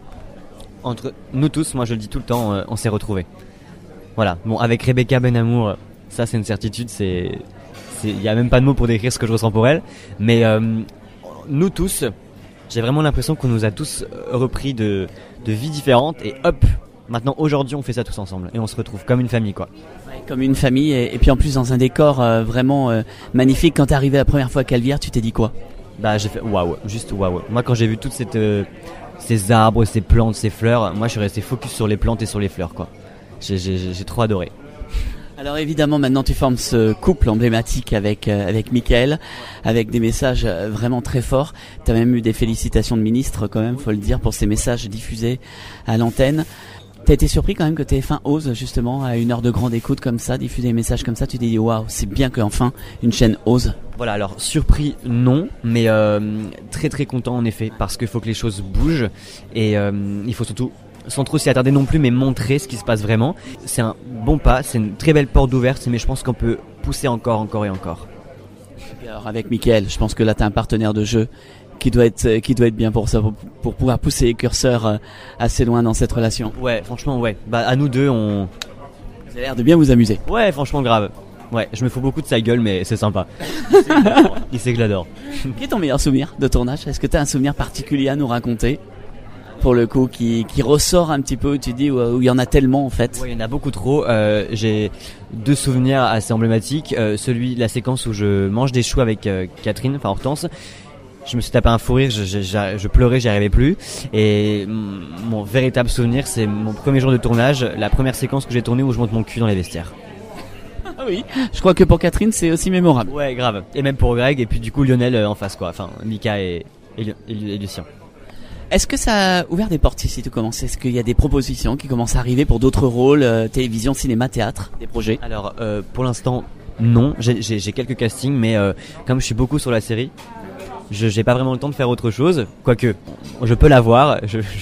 Entre nous tous, moi je le dis tout le temps, euh, on s'est retrouvés. Voilà. Bon, avec Rebecca Benamour, ça c'est une certitude, c'est, il y a même pas de mots pour décrire ce que je ressens pour elle. Mais euh, nous tous, j'ai vraiment l'impression qu'on nous a tous repris de, de vies différentes et hop. Maintenant, aujourd'hui, on fait ça tous ensemble et on se retrouve comme une famille, quoi. Ouais, comme une famille et, et puis en plus dans un décor euh, vraiment euh, magnifique. Quand t'es arrivé la première fois à Calvière, tu t'es dit quoi? Bah, j'ai fait waouh, juste waouh. Moi, quand j'ai vu toutes cette, euh, ces arbres, ces plantes, ces fleurs, moi, je suis resté focus sur les plantes et sur les fleurs, quoi. J'ai, j'ai, j'ai trop adoré. Alors évidemment, maintenant tu formes ce couple emblématique avec euh, avec Mickaël, avec des messages euh, vraiment très forts. T'as même eu des félicitations de ministre, quand même, faut le dire, pour ces messages diffusés à l'antenne. T'as été surpris quand même que T F un ose justement à une heure de grande écoute comme ça, diffuser des messages comme ça? Tu t'es dit waouh, c'est bien qu'enfin une chaîne ose. Voilà, alors surpris non, mais euh, très très content en effet, parce qu'il faut que les choses bougent et euh, il faut surtout, sans trop s'y attarder non plus, mais montrer ce qui se passe vraiment. C'est un bon pas, c'est une très belle porte ouverte, mais je pense qu'on peut pousser encore, encore et encore. Et alors avec Mickaël, je pense que là t'as un partenaire de jeu qui doit être qui doit être bien pour ça, pour, pour pouvoir pousser les curseurs assez loin dans cette relation. Ouais, franchement ouais. Bah à nous deux, on vous avez l'air de bien vous amuser. Ouais, franchement grave. Ouais, je me fous beaucoup de sa gueule, mais c'est sympa. Il sait que je l'adore. Quel est ton meilleur souvenir de tournage? Est-ce que tu as un souvenir particulier à nous raconter? Pour le coup, qui, qui ressort un petit peu, où tu dis, où il y en a tellement en fait. Ouais, il y en a beaucoup trop. Euh, j'ai deux souvenirs assez emblématiques. Euh, celui, la séquence où je mange des choux avec euh, Catherine, enfin Hortense. Je me suis tapé un fou rire, je, je, je, je pleurais, j'y arrivais plus. Et mon véritable souvenir, c'est mon premier jour de tournage, la première séquence que j'ai tournée où je monte mon cul dans les vestiaires. Ah oui, je crois que pour Catherine, c'est aussi mémorable. Ouais, grave. Et même pour Greg, et puis du coup Lionel euh, en face, quoi. Enfin, Mika et, et, et, et Lucien. Est-ce que ça a ouvert des portes ici tout commence? Est-ce qu'il y a des propositions qui commencent à arriver pour d'autres rôles, euh, télévision, cinéma, théâtre, des projets? Alors, euh, pour l'instant, non. J'ai, j'ai, j'ai quelques castings, mais euh, comme je suis beaucoup sur la série, je j'ai pas vraiment le temps de faire autre chose. Quoique, je peux l'avoir. Je, je,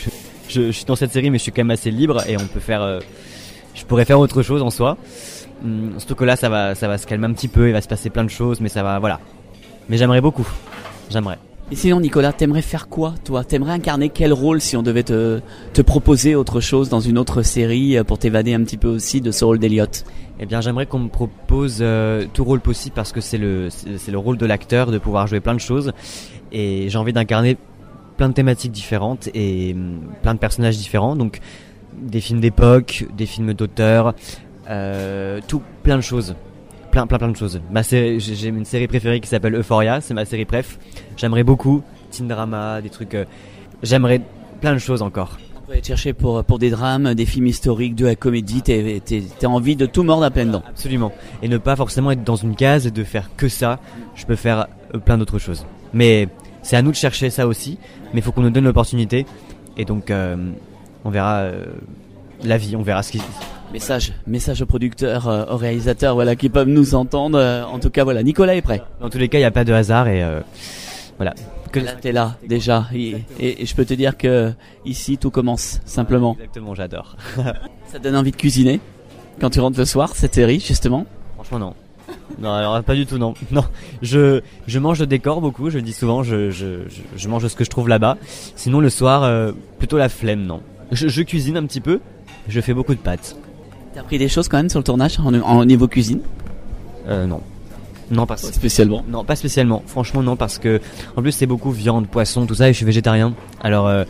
je, je suis dans cette série, mais je suis quand même assez libre et on peut faire. Euh, je pourrais faire autre chose en soi. Hum, surtout que là, ça va, ça va se calmer un petit peu. Il va se passer plein de choses, mais ça va, voilà. Mais j'aimerais beaucoup. J'aimerais. Et sinon, Nicolas, t'aimerais faire quoi, toi? T'aimerais incarner quel rôle si on devait te, te proposer autre chose dans une autre série pour t'évader un petit peu aussi de ce rôle d'Eliott? Eh bien, j'aimerais qu'on me propose euh, tout rôle possible parce que c'est le, c'est, c'est le rôle de l'acteur de pouvoir jouer plein de choses. Et j'ai envie d'incarner plein de thématiques différentes et hum, plein de personnages différents. Donc, des films d'époque, des films d'auteur, euh, tout, plein de choses. Plein, plein, plein de choses. Ma série, j'ai, j'ai une série préférée qui s'appelle Euphoria, c'est ma série préf. J'aimerais beaucoup teen drama, des trucs. Euh, j'aimerais plein de choses encore. On peut aller chercher pour pour des drames, des films historiques, de la comédie. T'es, t'es, t'as envie de tout mordre à pleines dents. Absolument. Et ne pas forcément être dans une case et de faire que ça. Je peux faire euh, plein d'autres choses. Mais c'est à nous de chercher ça aussi. Mais il faut qu'on nous donne l'opportunité. Et donc, euh, on verra euh, la vie, on verra ce qui. Message, message aux producteurs, euh, aux réalisateurs, voilà, qui peuvent nous entendre. Euh, en tout cas, voilà, Nicolas est prêt. Dans tous les cas, il n'y a pas de hasard et euh, voilà. Que là, t'es là déjà, et, et, et je peux te dire que ici tout commence simplement. Exactement, j'adore. Ça te donne envie de cuisiner quand tu rentres le soir, cette série justement? Franchement, non. Non, alors pas du tout, non. Non, je je mange le décor beaucoup. Je dis souvent, je je je, je mange ce que je trouve là-bas. Sinon, le soir, euh, plutôt la flemme, non. Je, je cuisine un petit peu. Je fais beaucoup de pâtes. T'as appris des choses quand même sur le tournage en, en niveau cuisine? Euh, non. Non, pas spécialement. Non, pas spécialement. Franchement, non, parce que en plus c'est beaucoup viande, poisson, tout ça, et je suis végétarien. Alors, euh,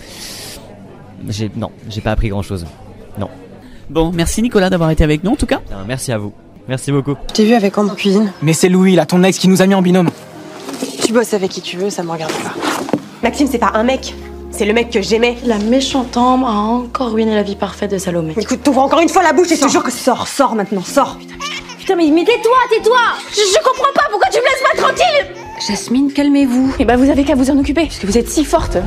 j'ai non, j'ai pas appris grand-chose. Non. Bon, merci Nicolas d'avoir été avec nous en tout cas. Bien, merci à vous. Merci beaucoup. Je t'ai vu avec en cuisine. Mais c'est Louis, là, ton ex qui nous a mis en binôme. Tu bosses avec qui tu veux, ça me regarde pas. Maxime, c'est pas un mec. C'est le mec que j'aimais. La méchante Ambre a encore ruiné la vie parfaite de Salomé. Écoute, t'ouvres encore une fois la bouche et je te jure que sors, sors maintenant, sors. Putain, mais, mais tais-toi, tais-toi. Je, je comprends pas, pourquoi tu me laisses pas tranquille? Jasmine, calmez-vous. Eh ben, vous avez qu'à vous en occuper, parce que vous êtes si forte.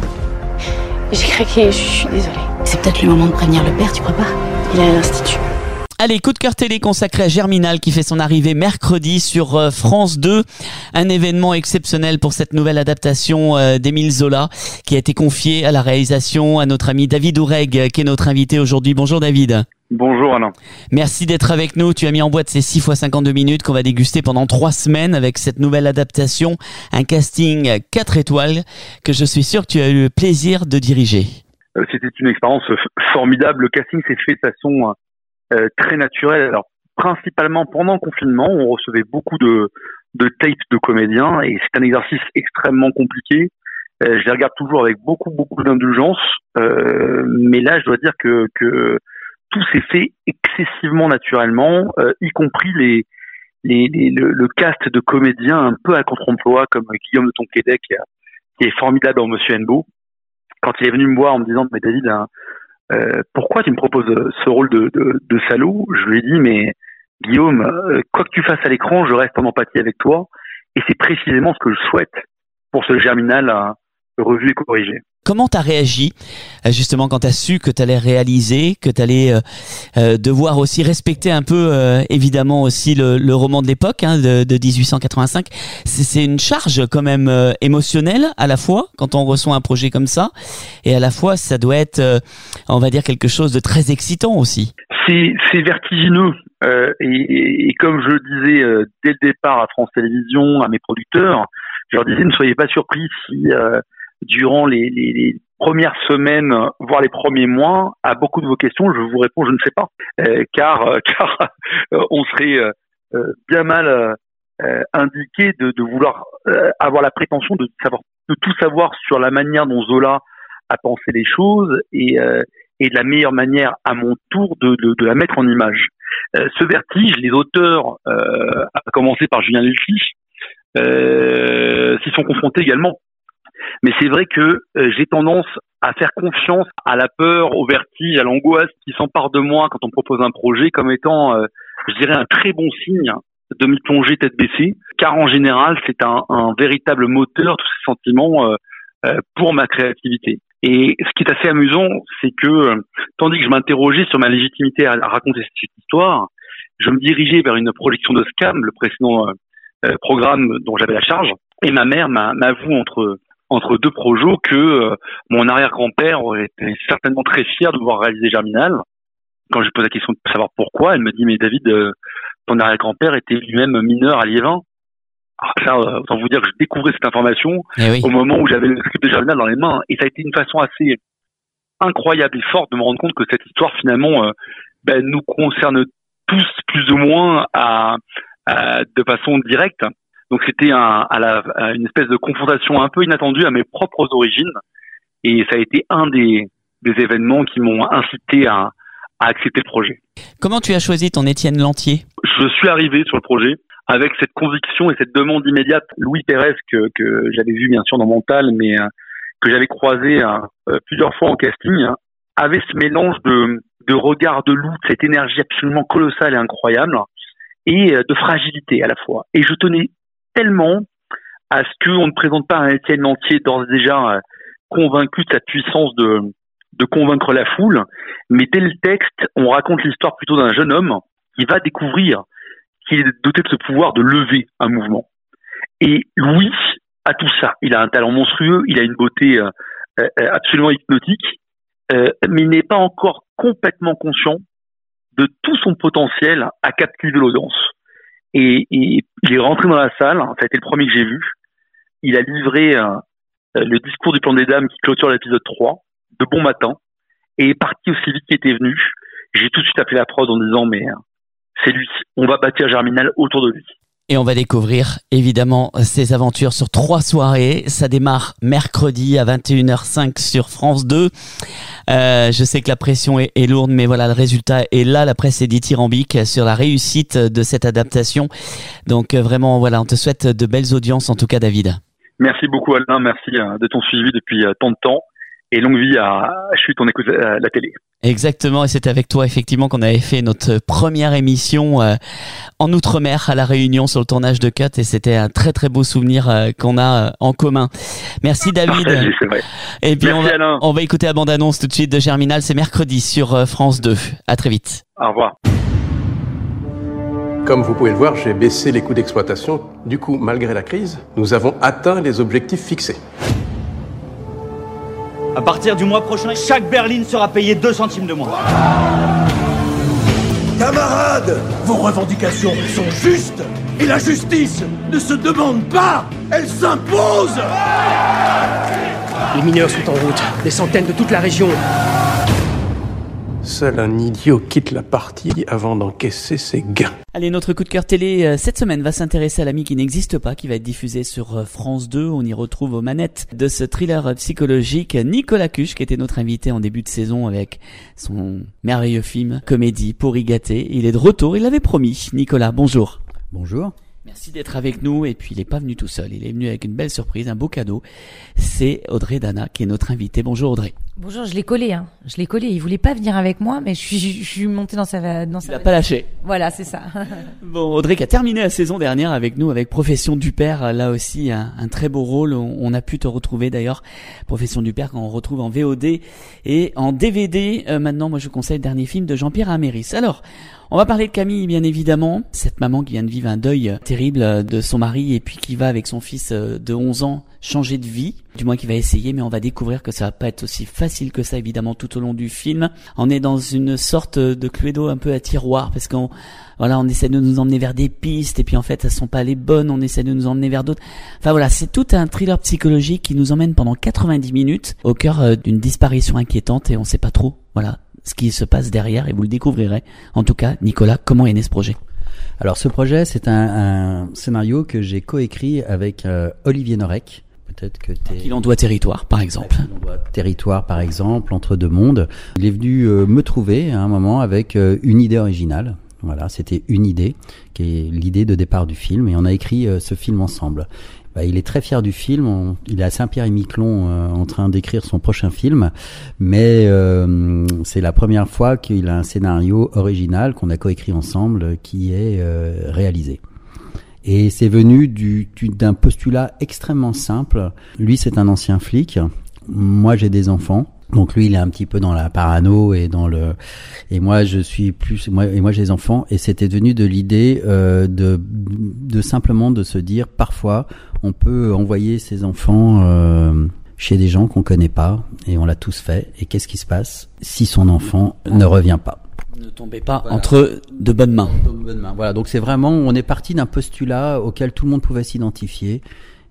J'ai craqué, je suis désolée. C'est peut-être le moment de prévenir le père, tu crois pas? Il est à l'Institut. Allez, coup de cœur télé consacré à Germinal qui fait son arrivée mercredi sur euh, France deux. Un événement exceptionnel pour cette nouvelle adaptation euh, d'Émile Zola qui a été confiée à la réalisation à notre ami David Oureg euh, qui est notre invité aujourd'hui. Bonjour David. Bonjour Alain. Merci d'être avec nous. Tu as mis en boîte ces six fois cinquante-deux minutes qu'on va déguster pendant trois semaines avec cette nouvelle adaptation. Un casting quatre étoiles que je suis sûr que tu as eu le plaisir de diriger. Euh, c'était une expérience formidable. Le casting s'est fait de façon euh, très naturelle. Alors, principalement pendant le confinement, on recevait beaucoup de, de tapes de comédiens et c'est un exercice extrêmement compliqué. Euh, je les regarde toujours avec beaucoup, beaucoup d'indulgence. Euh, mais là, je dois dire que, que tout s'est fait excessivement naturellement, euh, y compris les, les, les le, le cast de comédiens un peu à contre-emploi, comme Guillaume de Tonquédec, qui, qui est formidable dans Monsieur Hennebeau. Quand il est venu me voir en me disant, mais David, hein, euh, pourquoi tu me proposes ce rôle de, de, de salaud? Je lui ai dit, mais Guillaume, euh, quoi que tu fasses à l'écran, je reste en empathie avec toi, et c'est précisément ce que je souhaite pour ce Germinal euh, revu et corrigé. Comment t'as réagi justement quand t'as su que t'allais réaliser, que t'allais euh, euh, devoir aussi respecter un peu euh, évidemment aussi le, le roman de l'époque hein, de, de dix-huit cent quatre-vingt-cinq. C'est, c'est une charge quand même euh, émotionnelle à la fois quand on reçoit un projet comme ça et à la fois ça doit être euh, on va dire quelque chose de très excitant aussi. C'est, c'est vertigineux euh, et, et, et comme je le disais euh, dès le départ à France Télévisions, à mes producteurs, je leur disais ne soyez pas surpris si euh, durant les, les, les premières semaines, voire les premiers mois, à beaucoup de vos questions, je vous réponds, je ne sais pas, euh, car, euh, car euh, on serait euh, bien mal euh, indiqué de, de vouloir euh, avoir la prétention de savoir, de tout savoir sur la manière dont Zola a pensé les choses et, euh, et de la meilleure manière, à mon tour, de, de, de la mettre en image. Euh, ce vertige, les auteurs, euh, à commencer par Julien Lelfi, euh, s'y sont confrontés également. Mais c'est vrai que euh, j'ai tendance à faire confiance à la peur, au vertige, à l'angoisse qui s'empare de moi quand on me propose un projet comme étant, euh, je dirais, un très bon signe de m'y plonger tête baissée, car en général, c'est un, un véritable moteur, tous ces sentiments, euh, euh, pour ma créativité. Et ce qui est assez amusant, c'est que, euh, tandis que je m'interrogeais sur ma légitimité à, à raconter cette histoire, je me dirigeais vers une projection de Scam, le précédent euh, programme dont j'avais la charge, et ma mère m'a, m'avoue entre... entre deux projets que euh, mon arrière-grand-père était certainement très fier de voir réaliser Germinal. Quand je lui pose la question de savoir pourquoi, elle me dit, mais David, euh, ton arrière-grand-père était lui-même mineur à Liévin. Alors ça, euh, autant vous dire que je découvrais cette information eh oui. au moment où j'avais le script de Germinal dans les mains. Et ça a été une façon assez incroyable et forte de me rendre compte que cette histoire, finalement, euh, ben, nous concerne tous plus ou moins à, à, de façon directe. Donc c'était un, à la, à une espèce de confrontation un peu inattendue à mes propres origines. Et ça a été un des, des événements qui m'ont incité à, à accepter le projet. Comment tu as choisi ton Étienne Lantier ? Je suis arrivé sur le projet avec cette conviction et cette demande immédiate. Louis Pérez, que, que j'avais vu bien sûr dans Mental, mais euh, que j'avais croisé euh, plusieurs fois en casting, hein, avait ce mélange de, de regard de loup, de cette énergie absolument colossale et incroyable, et euh, de fragilité à la fois. Et je tenais tellement à ce qu'on ne présente pas un Étienne Lantier d'ores et déjà euh, convaincu de sa puissance de, de convaincre la foule, mais dès le texte, on raconte l'histoire plutôt d'un jeune homme qui va découvrir qu'il est doté de ce pouvoir de lever un mouvement. Et Louis a tout ça. Il a un talent monstrueux, il a une beauté euh, euh, absolument hypnotique, euh, mais il n'est pas encore complètement conscient de tout son potentiel à captiver l'audience. Et, et il est rentré dans la salle, ça a été le premier que j'ai vu, il a livré euh, le discours du plan des dames qui clôture l'épisode trois, de bon matin, et est parti aussi vite qu'il était venu. J'ai tout de suite appelé la prod en disant, mais euh, c'est lui, on va bâtir Germinal autour de lui. Et on va découvrir évidemment ses aventures sur trois soirées. Ça démarre mercredi à vingt et une heures cinq sur France deux. Euh, je sais que la pression est, est lourde, mais voilà, le résultat est là. La presse est dithyrambique sur la réussite de cette adaptation. Donc euh, vraiment, voilà, on te souhaite de belles audiences en tout cas, David. Merci beaucoup Alain, merci euh, de ton suivi depuis euh, tant de temps. Et longue vie à Chute, on écoute la, la télé. Exactement, et c'est avec toi effectivement qu'on avait fait notre première émission euh, en Outre-mer à La Réunion sur le tournage de Cut, et c'était un très très beau souvenir euh, qu'on a euh, en commun. Merci David. Partagé, c'est vrai. Et puis Merci, on va, Alain. on va écouter la bande-annonce tout de suite de Germinal, c'est mercredi sur euh, France deux. À très vite. Au revoir. Comme vous pouvez le voir, j'ai baissé les coûts d'exploitation. Du coup, malgré la crise, nous avons atteint les objectifs fixés. À partir du mois prochain, chaque berline sera payée deux centimes de moins. Camarades, vos revendications sont justes et la justice ne se demande pas, elle s'impose. Les mineurs sont en route, des centaines de toute la région. Seul un idiot quitte la partie avant d'encaisser ses gains. Allez, notre coup de cœur télé euh, cette semaine va s'intéresser à l'ami qui n'existe pas, qui va être diffusé sur euh, France deux. On y retrouve aux manettes de ce thriller psychologique Nicolas Cuche, qui était notre invité en début de saison avec son merveilleux film comédie Pourri gâté. Il est de retour, il l'avait promis. Nicolas, bonjour. Bonjour. Merci d'être avec nous, et puis il est pas venu tout seul, il est venu avec une belle surprise, un beau cadeau. C'est Audrey Dana qui est notre invitée. Bonjour Audrey. Bonjour, je l'ai collé, hein. Je l'ai collé. Il voulait pas venir avec moi, mais je suis, je suis montée dans sa, dans sa. Il l'a pas lâché. Voilà, c'est ça. Bon, Audrey qui a terminé la saison dernière avec nous, avec Profession du Père. Là aussi, un, un très beau rôle. On, on a pu te retrouver d'ailleurs, Profession du Père, qu'on retrouve en V O D et en D V D. Euh, maintenant, moi, je conseille le dernier film de Jean-Pierre Améris. Alors, on va parler de Camille, bien évidemment. Cette maman qui vient de vivre un deuil terrible de son mari et puis qui va avec son fils de onze ans changer de vie. Du moins qui va essayer, mais on va découvrir que ça va pas être aussi facile que ça, évidemment, tout au long du film. On est dans une sorte de Cluedo un peu à tiroir, parce qu'on, voilà, on essaie de nous emmener vers des pistes, et puis en fait, elles sont pas les bonnes, on essaie de nous emmener vers d'autres. Enfin voilà, c'est tout un thriller psychologique qui nous emmène pendant quatre-vingt-dix minutes au cœur d'une disparition inquiétante, et on sait pas trop, voilà, ce qui se passe derrière, et vous le découvrirez. En tout cas, Nicolas, comment est né ce projet ? Alors ce projet, c'est un, un scénario que j'ai coécrit avec euh, Olivier Norek. Peut-être que t'es... Qu'il en doit territoire, par exemple. Qu'il en doit territoire, par exemple, Entre deux mondes. Il est venu euh, me trouver à un moment avec euh, une idée originale. Voilà, c'était une idée, qui est l'idée de départ du film, et on a écrit euh, ce film ensemble. Bah, il est très fier du film. On, il est à Saint-Pierre-et-Miquelon euh, en train d'écrire son prochain film, mais euh, c'est la première fois qu'il a un scénario original qu'on a coécrit ensemble qui est euh, réalisé. Et c'est venu du, du, d'un postulat extrêmement simple. Lui, c'est un ancien flic. Moi, j'ai des enfants. Donc lui, il est un petit peu dans la parano et dans le et moi je suis plus moi et moi j'ai des enfants et c'était venu de l'idée euh, de de simplement de se dire parfois on peut envoyer ses enfants euh, chez des gens qu'on connaît pas et on l'a tous fait et qu'est-ce qui se passe si son enfant ne revient pas? Ne tombez pas voilà. entre de bonnes mains. De bonnes mains. Voilà, donc c'est vraiment on est parti d'un postulat auquel tout le monde pouvait s'identifier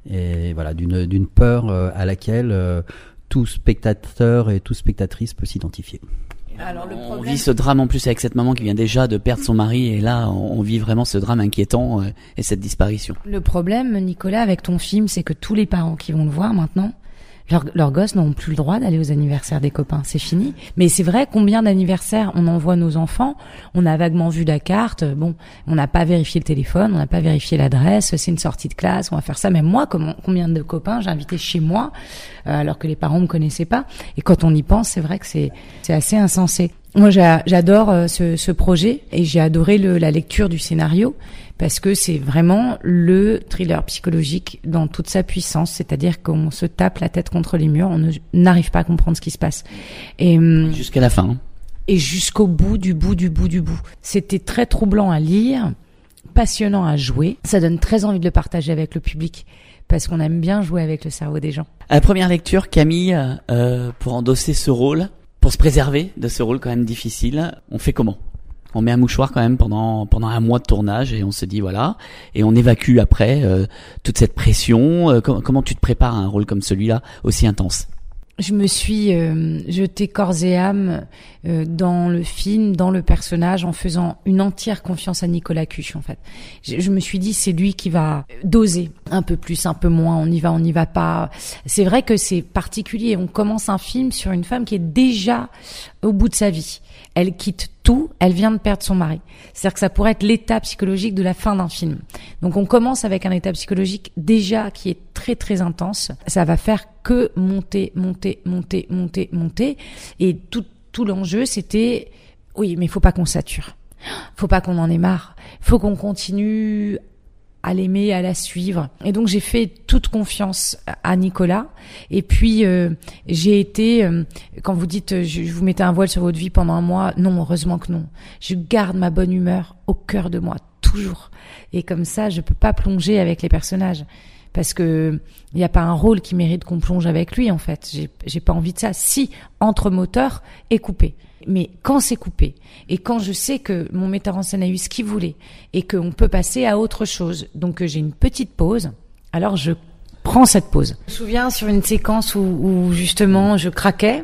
et voilà d'une d'une peur euh, à laquelle euh, tout spectateur et toute spectatrice peut s'identifier. Alors, le problème... On vit ce drame en plus avec cette maman qui vient déjà de perdre son mari et là on vit vraiment ce drame inquiétant euh, et cette disparition. Le problème, Nicolas, avec ton film, c'est que tous les parents qui vont le voir maintenant, leurs leurs gosses n'ont plus le droit d'aller aux anniversaires des copains, c'est fini. Mais c'est vrai, combien d'anniversaires on envoie nos enfants? On a vaguement vu la carte, bon, on n'a pas vérifié le téléphone, on n'a pas vérifié l'adresse, c'est une sortie de classe, on va faire ça. Même moi, comment, combien de copains j'ai invité chez moi, euh, alors que les parents me connaissaient pas. Et quand on y pense, c'est vrai que c'est c'est assez insensé. Moi, j'a, j'adore euh, ce, ce projet et j'ai adoré le, la lecture du scénario parce que c'est vraiment le thriller psychologique dans toute sa puissance, c'est-à-dire qu'on se tape la tête contre les murs, on ne, n'arrive pas à comprendre ce qui se passe. Et jusqu'à la fin. Et jusqu'au bout du bout du bout du bout. C'était très troublant à lire, passionnant à jouer. Ça donne très envie de le partager avec le public parce qu'on aime bien jouer avec le cerveau des gens. À la première lecture, Camille, euh, pour endosser ce rôle, pour se préserver de ce rôle quand même difficile, on fait comment? On met un mouchoir quand même pendant pendant un mois de tournage et on se dit voilà et on évacue après euh, toute cette pression. Euh, com- comment tu te prépares à un rôle comme celui-là aussi intense? Je me suis euh, jetée corps et âme euh, dans le film, dans le personnage, en faisant une entière confiance à Nicolas Cuche, en fait. Je, je me suis dit, c'est lui qui va doser un peu plus, un peu moins, on y va, on n'y va pas. C'est vrai que c'est particulier. On commence un film sur une femme qui est déjà au bout de sa vie. Elle quitte tout, elle vient de perdre son mari. C'est-à-dire que ça pourrait être l'état psychologique de la fin d'un film. Donc on commence avec un état psychologique déjà qui est très très intense. Ça va faire que monter, monter, monter, monter, monter. Et tout, tout l'enjeu, c'était, oui, mais il faut pas qu'on sature. Faut pas qu'on en ait marre. Faut qu'on continue à l'aimer, à la suivre. Et donc j'ai fait toute confiance à Nicolas. Et puis euh, j'ai été, euh, quand vous dites je, je vous mettais un voile sur votre vie pendant un mois, non, heureusement que non. Je garde ma bonne humeur au cœur de moi, toujours. Et comme ça, je peux pas plonger avec les personnages. Parce que il n'y a pas un rôle qui mérite qu'on plonge avec lui, en fait. J'ai, j'ai pas envie de ça. Si, entre moteurs, est coupé. Mais quand c'est coupé, et quand je sais que mon metteur en scène a eu ce qu'il voulait, et qu'on peut passer à autre chose, donc que j'ai une petite pause, alors je prends cette pause. Je me souviens sur une séquence où, où justement je craquais,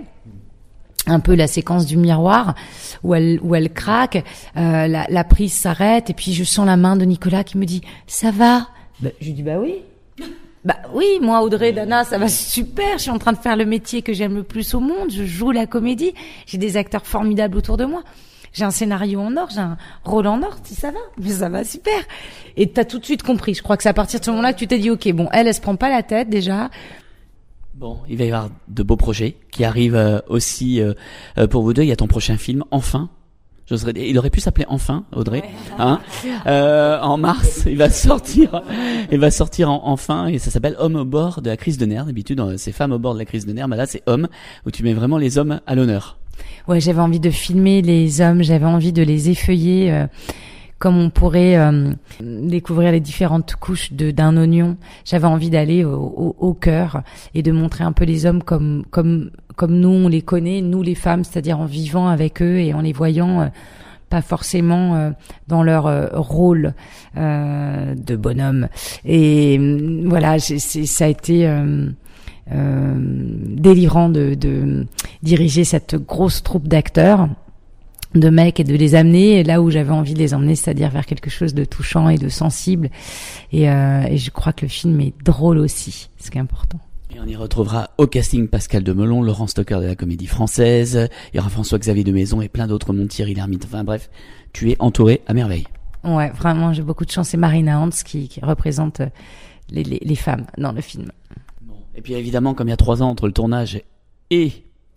un peu la séquence du miroir, où elle, où elle craque, euh, la, la prise s'arrête, et puis je sens la main de Nicolas qui me dit « Ça va ?» bah, je lui dis « Bah oui !» Bah oui, moi Audrey, Dana, ça va super, je suis en train de faire le métier que j'aime le plus au monde, je joue la comédie, j'ai des acteurs formidables autour de moi, j'ai un scénario en or, j'ai un rôle en or, si ça va, mais ça va super. Et t'as tout de suite compris, je crois que c'est à partir de ce moment-là que tu t'es dit ok, bon, elle, elle se prend pas la tête déjà. Bon, il va y avoir de beaux projets qui arrivent euh, aussi euh, pour vous deux, il y a ton prochain film, Enfin. J'oserais dire, il aurait pu s'appeler Enfin, Audrey, ouais. hein. Euh, en mars, il va sortir, il va sortir en, enfin, et ça s'appelle Homme au bord de la crise de nerfs. D'habitude, c'est Femmes au bord de la crise de nerfs, mais là, c'est Homme, où tu mets vraiment les hommes à l'honneur. Ouais, j'avais envie de filmer les hommes, j'avais envie de les effeuiller, euh, comme on pourrait euh, découvrir les différentes couches de, d'un oignon. J'avais envie d'aller au, au, au cœur et de montrer un peu les hommes comme, comme, comme nous on les connaît, nous les femmes, c'est-à-dire en vivant avec eux et en les voyant euh, pas forcément euh, dans leur euh, rôle euh, de bonhomme. Et euh, voilà, c'est, c'est, ça a été euh, euh, délivrant de, de diriger cette grosse troupe d'acteurs, de mecs, et de les amener là où j'avais envie de les emmener, c'est-à-dire vers quelque chose de touchant et de sensible. Et, euh, et je crois que le film est drôle aussi, ce qui est important. Et on y retrouvera au casting Pascal Demelon, Laurent Stocker de la Comédie Française, il y aura François-Xavier de Maison et plein d'autres, monde, Thierry Lhermitte. Enfin bref, tu es entouré à merveille. Ouais, vraiment, j'ai beaucoup de chance. C'est Marina Hans qui, qui représente les, les, les femmes dans le film. Bon. Et puis évidemment, comme il y a trois ans entre le tournage et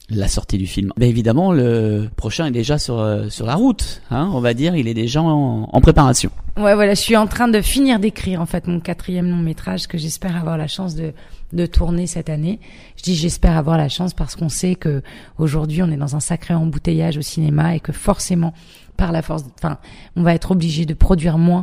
la sortie du film. Ben évidemment, le prochain est déjà sur euh, sur la route, hein, on va dire, il est déjà en, en préparation. Ouais, voilà, je suis en train de finir d'écrire en fait mon quatrième long métrage que j'espère avoir la chance de de tourner cette année. Je dis j'espère avoir la chance parce qu'on sait que aujourd'hui on est dans un sacré embouteillage au cinéma et que forcément par la force, enfin, on va être obligé de produire moins.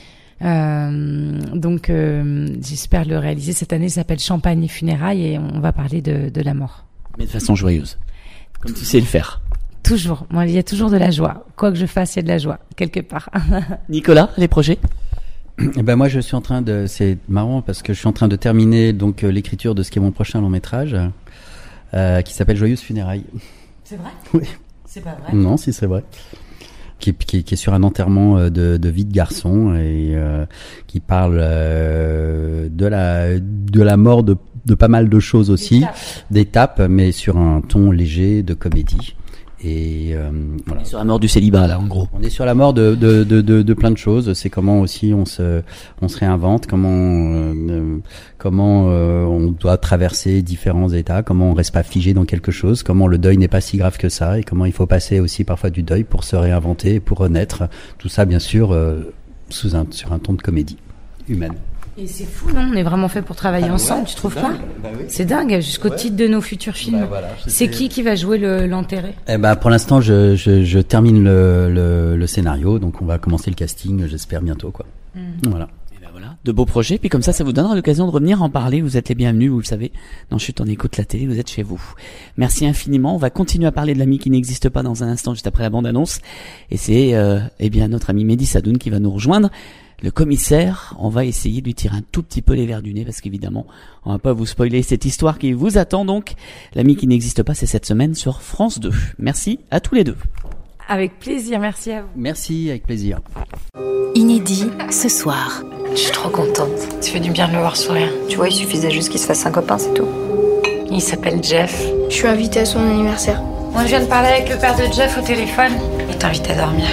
Euh, donc euh, j'espère le réaliser cette année. Ça s'appelle Champagne et funérailles et on va parler de de la mort. Mais de façon joyeuse, comme tu sais le faire. Toujours. Moi, il y a toujours de la joie. Quoi que je fasse, il y a de la joie, quelque part. Nicolas, les projets? Eh ben moi, je suis en train de. C'est marrant parce que je suis en train de terminer donc euh, l'écriture de ce qui est mon prochain long métrage, euh, qui s'appelle Joyeuse funérailles. C'est vrai? Oui. C'est pas vrai? Non, si c'est vrai. Qui, qui, qui est sur un enterrement de, de vie de garçon et euh, qui parle euh, de la de la mort de, de pas mal de choses aussi, d'étapes, mais sur un ton léger de comédie. Et euh, voilà. On est sur la mort du célibat là, en gros. On est sur la mort de de de de, de plein de choses. C'est comment aussi on se on se réinvente, comment euh, comment euh, on doit traverser différents états, comment on reste pas figé dans quelque chose, comment le deuil n'est pas si grave que ça, et comment il faut passer aussi parfois du deuil pour se réinventer, pour renaître. Tout ça, bien sûr, euh, sous un sur un ton de comédie humaine. Et c'est fou, non? On est vraiment fait pour travailler ah, ensemble, ouais, tu trouves pas? Bah oui. C'est dingue, jusqu'au ouais. titre de nos futurs films. Bah voilà, c'est qui qui va jouer le, l'enterré? Eh ben, pour l'instant, je, je, je termine le, le, le scénario, donc on va commencer le casting, j'espère bientôt, quoi. Mm. Voilà. Et ben voilà, de beaux projets, puis comme ça, ça vous donnera l'occasion de revenir en parler. Vous êtes les bienvenus, vous le savez. Dans Chut, on écoute la télé, vous êtes chez vous. Merci infiniment. On va continuer à parler de l'ami qui n'existe pas dans un instant, juste après la bande-annonce. Et c'est, euh, eh bien, notre ami Mehdi Sadoun qui va nous rejoindre. Le commissaire, on va essayer de lui tirer un tout petit peu les verres du nez parce qu'évidemment, on va pas vous spoiler cette histoire qui vous attend donc. L'ami qui n'existe pas, c'est cette semaine sur France deux. Merci à tous les deux. Avec plaisir, merci à vous. Merci, avec plaisir. Inédit ce soir. Je suis trop contente. Ça fait du bien de le voir sourire. Tu vois, il suffisait juste qu'il se fasse un copain, c'est tout. Il s'appelle Jeff. Je suis invitée à son anniversaire. Moi, je viens de parler avec le père de Jeff au téléphone. Il t'invite à dormir.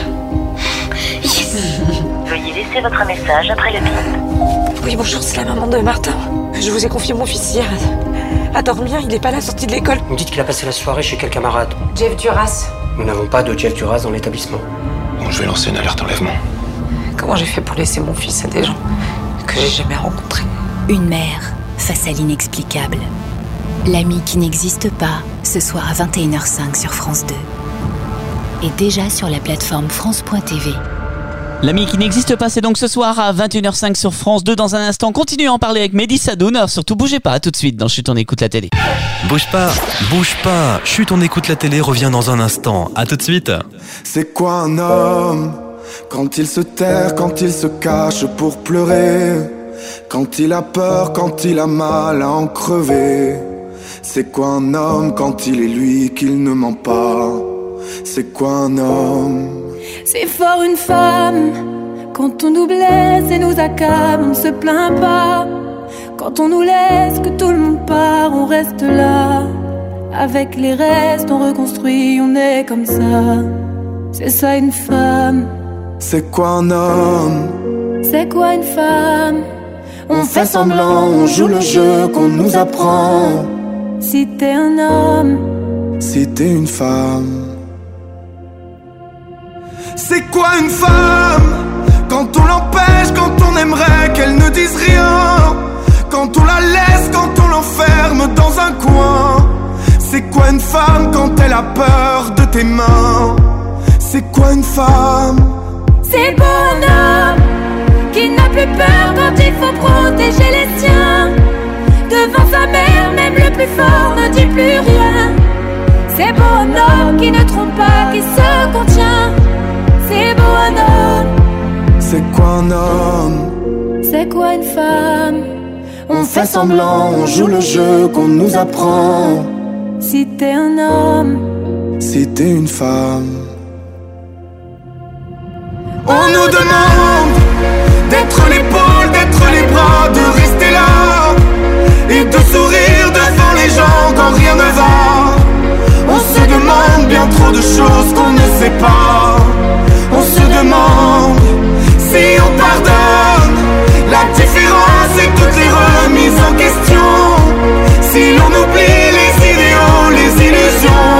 Yes. Veuillez laisser votre message après le bip. Oui, bonjour, c'est la maman de Martin. Je vous ai confié mon fils hier à dormir. Il n'est pas à la sortie de l'école. Vous me dites qu'il a passé la soirée chez quel camarade? Jeff Duras. Nous n'avons pas de Jeff Duras dans l'établissement. Bon, je vais lancer une alerte enlèvement. Comment j'ai fait pour laisser mon fils à des gens que j'ai jamais rencontrés? Une mère face à l'inexplicable. L'ami qui n'existe pas, ce soir à vingt et une heures cinq sur France deux. Et déjà sur la plateforme France point T V. L'ami qui n'existe pas, c'est donc ce soir à vingt et une heures cinq sur France deux. Dans un instant, continuez à en parler avec Mehdi Sadoun. Alors surtout, bougez pas, à tout de suite dans Chut, on écoute la télé. Bouge pas, bouge pas. Chut, on écoute la télé revient dans un instant. À tout de suite. C'est quoi un homme? Quand il se terre, quand il se cache pour pleurer, quand il a peur, quand il a mal à en crever. C'est quoi un homme quand il est lui qu'il ne ment pas? C'est quoi un homme? C'est fort une femme, quand on nous blesse et nous accable, on ne se plaint pas. Quand on nous laisse, que tout le monde part, on reste là. Avec les restes, on reconstruit, on est comme ça. C'est ça une femme. C'est quoi un homme? C'est quoi une femme? On, on fait semblant, on joue le jeu qu'on nous apprend. Si t'es un homme, si t'es une femme. C'est quoi une femme? Quand on l'empêche, quand on aimerait qu'elle ne dise rien, quand on la laisse, quand on l'enferme dans un coin. C'est quoi une femme quand elle a peur de tes mains? C'est quoi une femme? C'est beau un homme qui n'a plus peur quand il faut protéger les siens. Devant sa mère, même le plus fort ne dit plus rien. C'est beau un homme qui ne trompe pas, qui se contient. C'est beau un homme. C'est quoi un homme? C'est quoi une femme? On, on fait semblant, on joue le jeu qu'on nous apprend. Si t'es un homme, si t'es une femme. On nous demande d'être l'épaule, d'être les bras, de rester là et de sourire devant les gens quand rien ne va. On se demande bien trop de choses qu'on ne sait pas. On se demande si on pardonne la différence et toutes les remises en question. Si l'on oublie les idéaux, les illusions.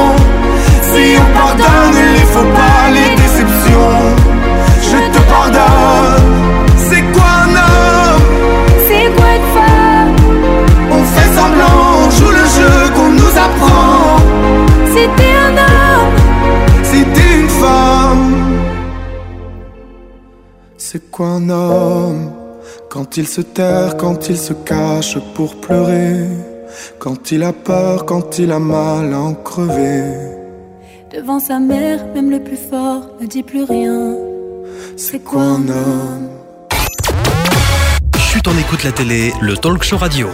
C'est quoi un homme? Quand il se terre, quand il se cache pour pleurer, quand il a peur, quand il a mal à en crever. Devant sa mère, même le plus fort ne dit plus rien. C'est quoi un homme? Chut, on écoute la télé, le talk show radio.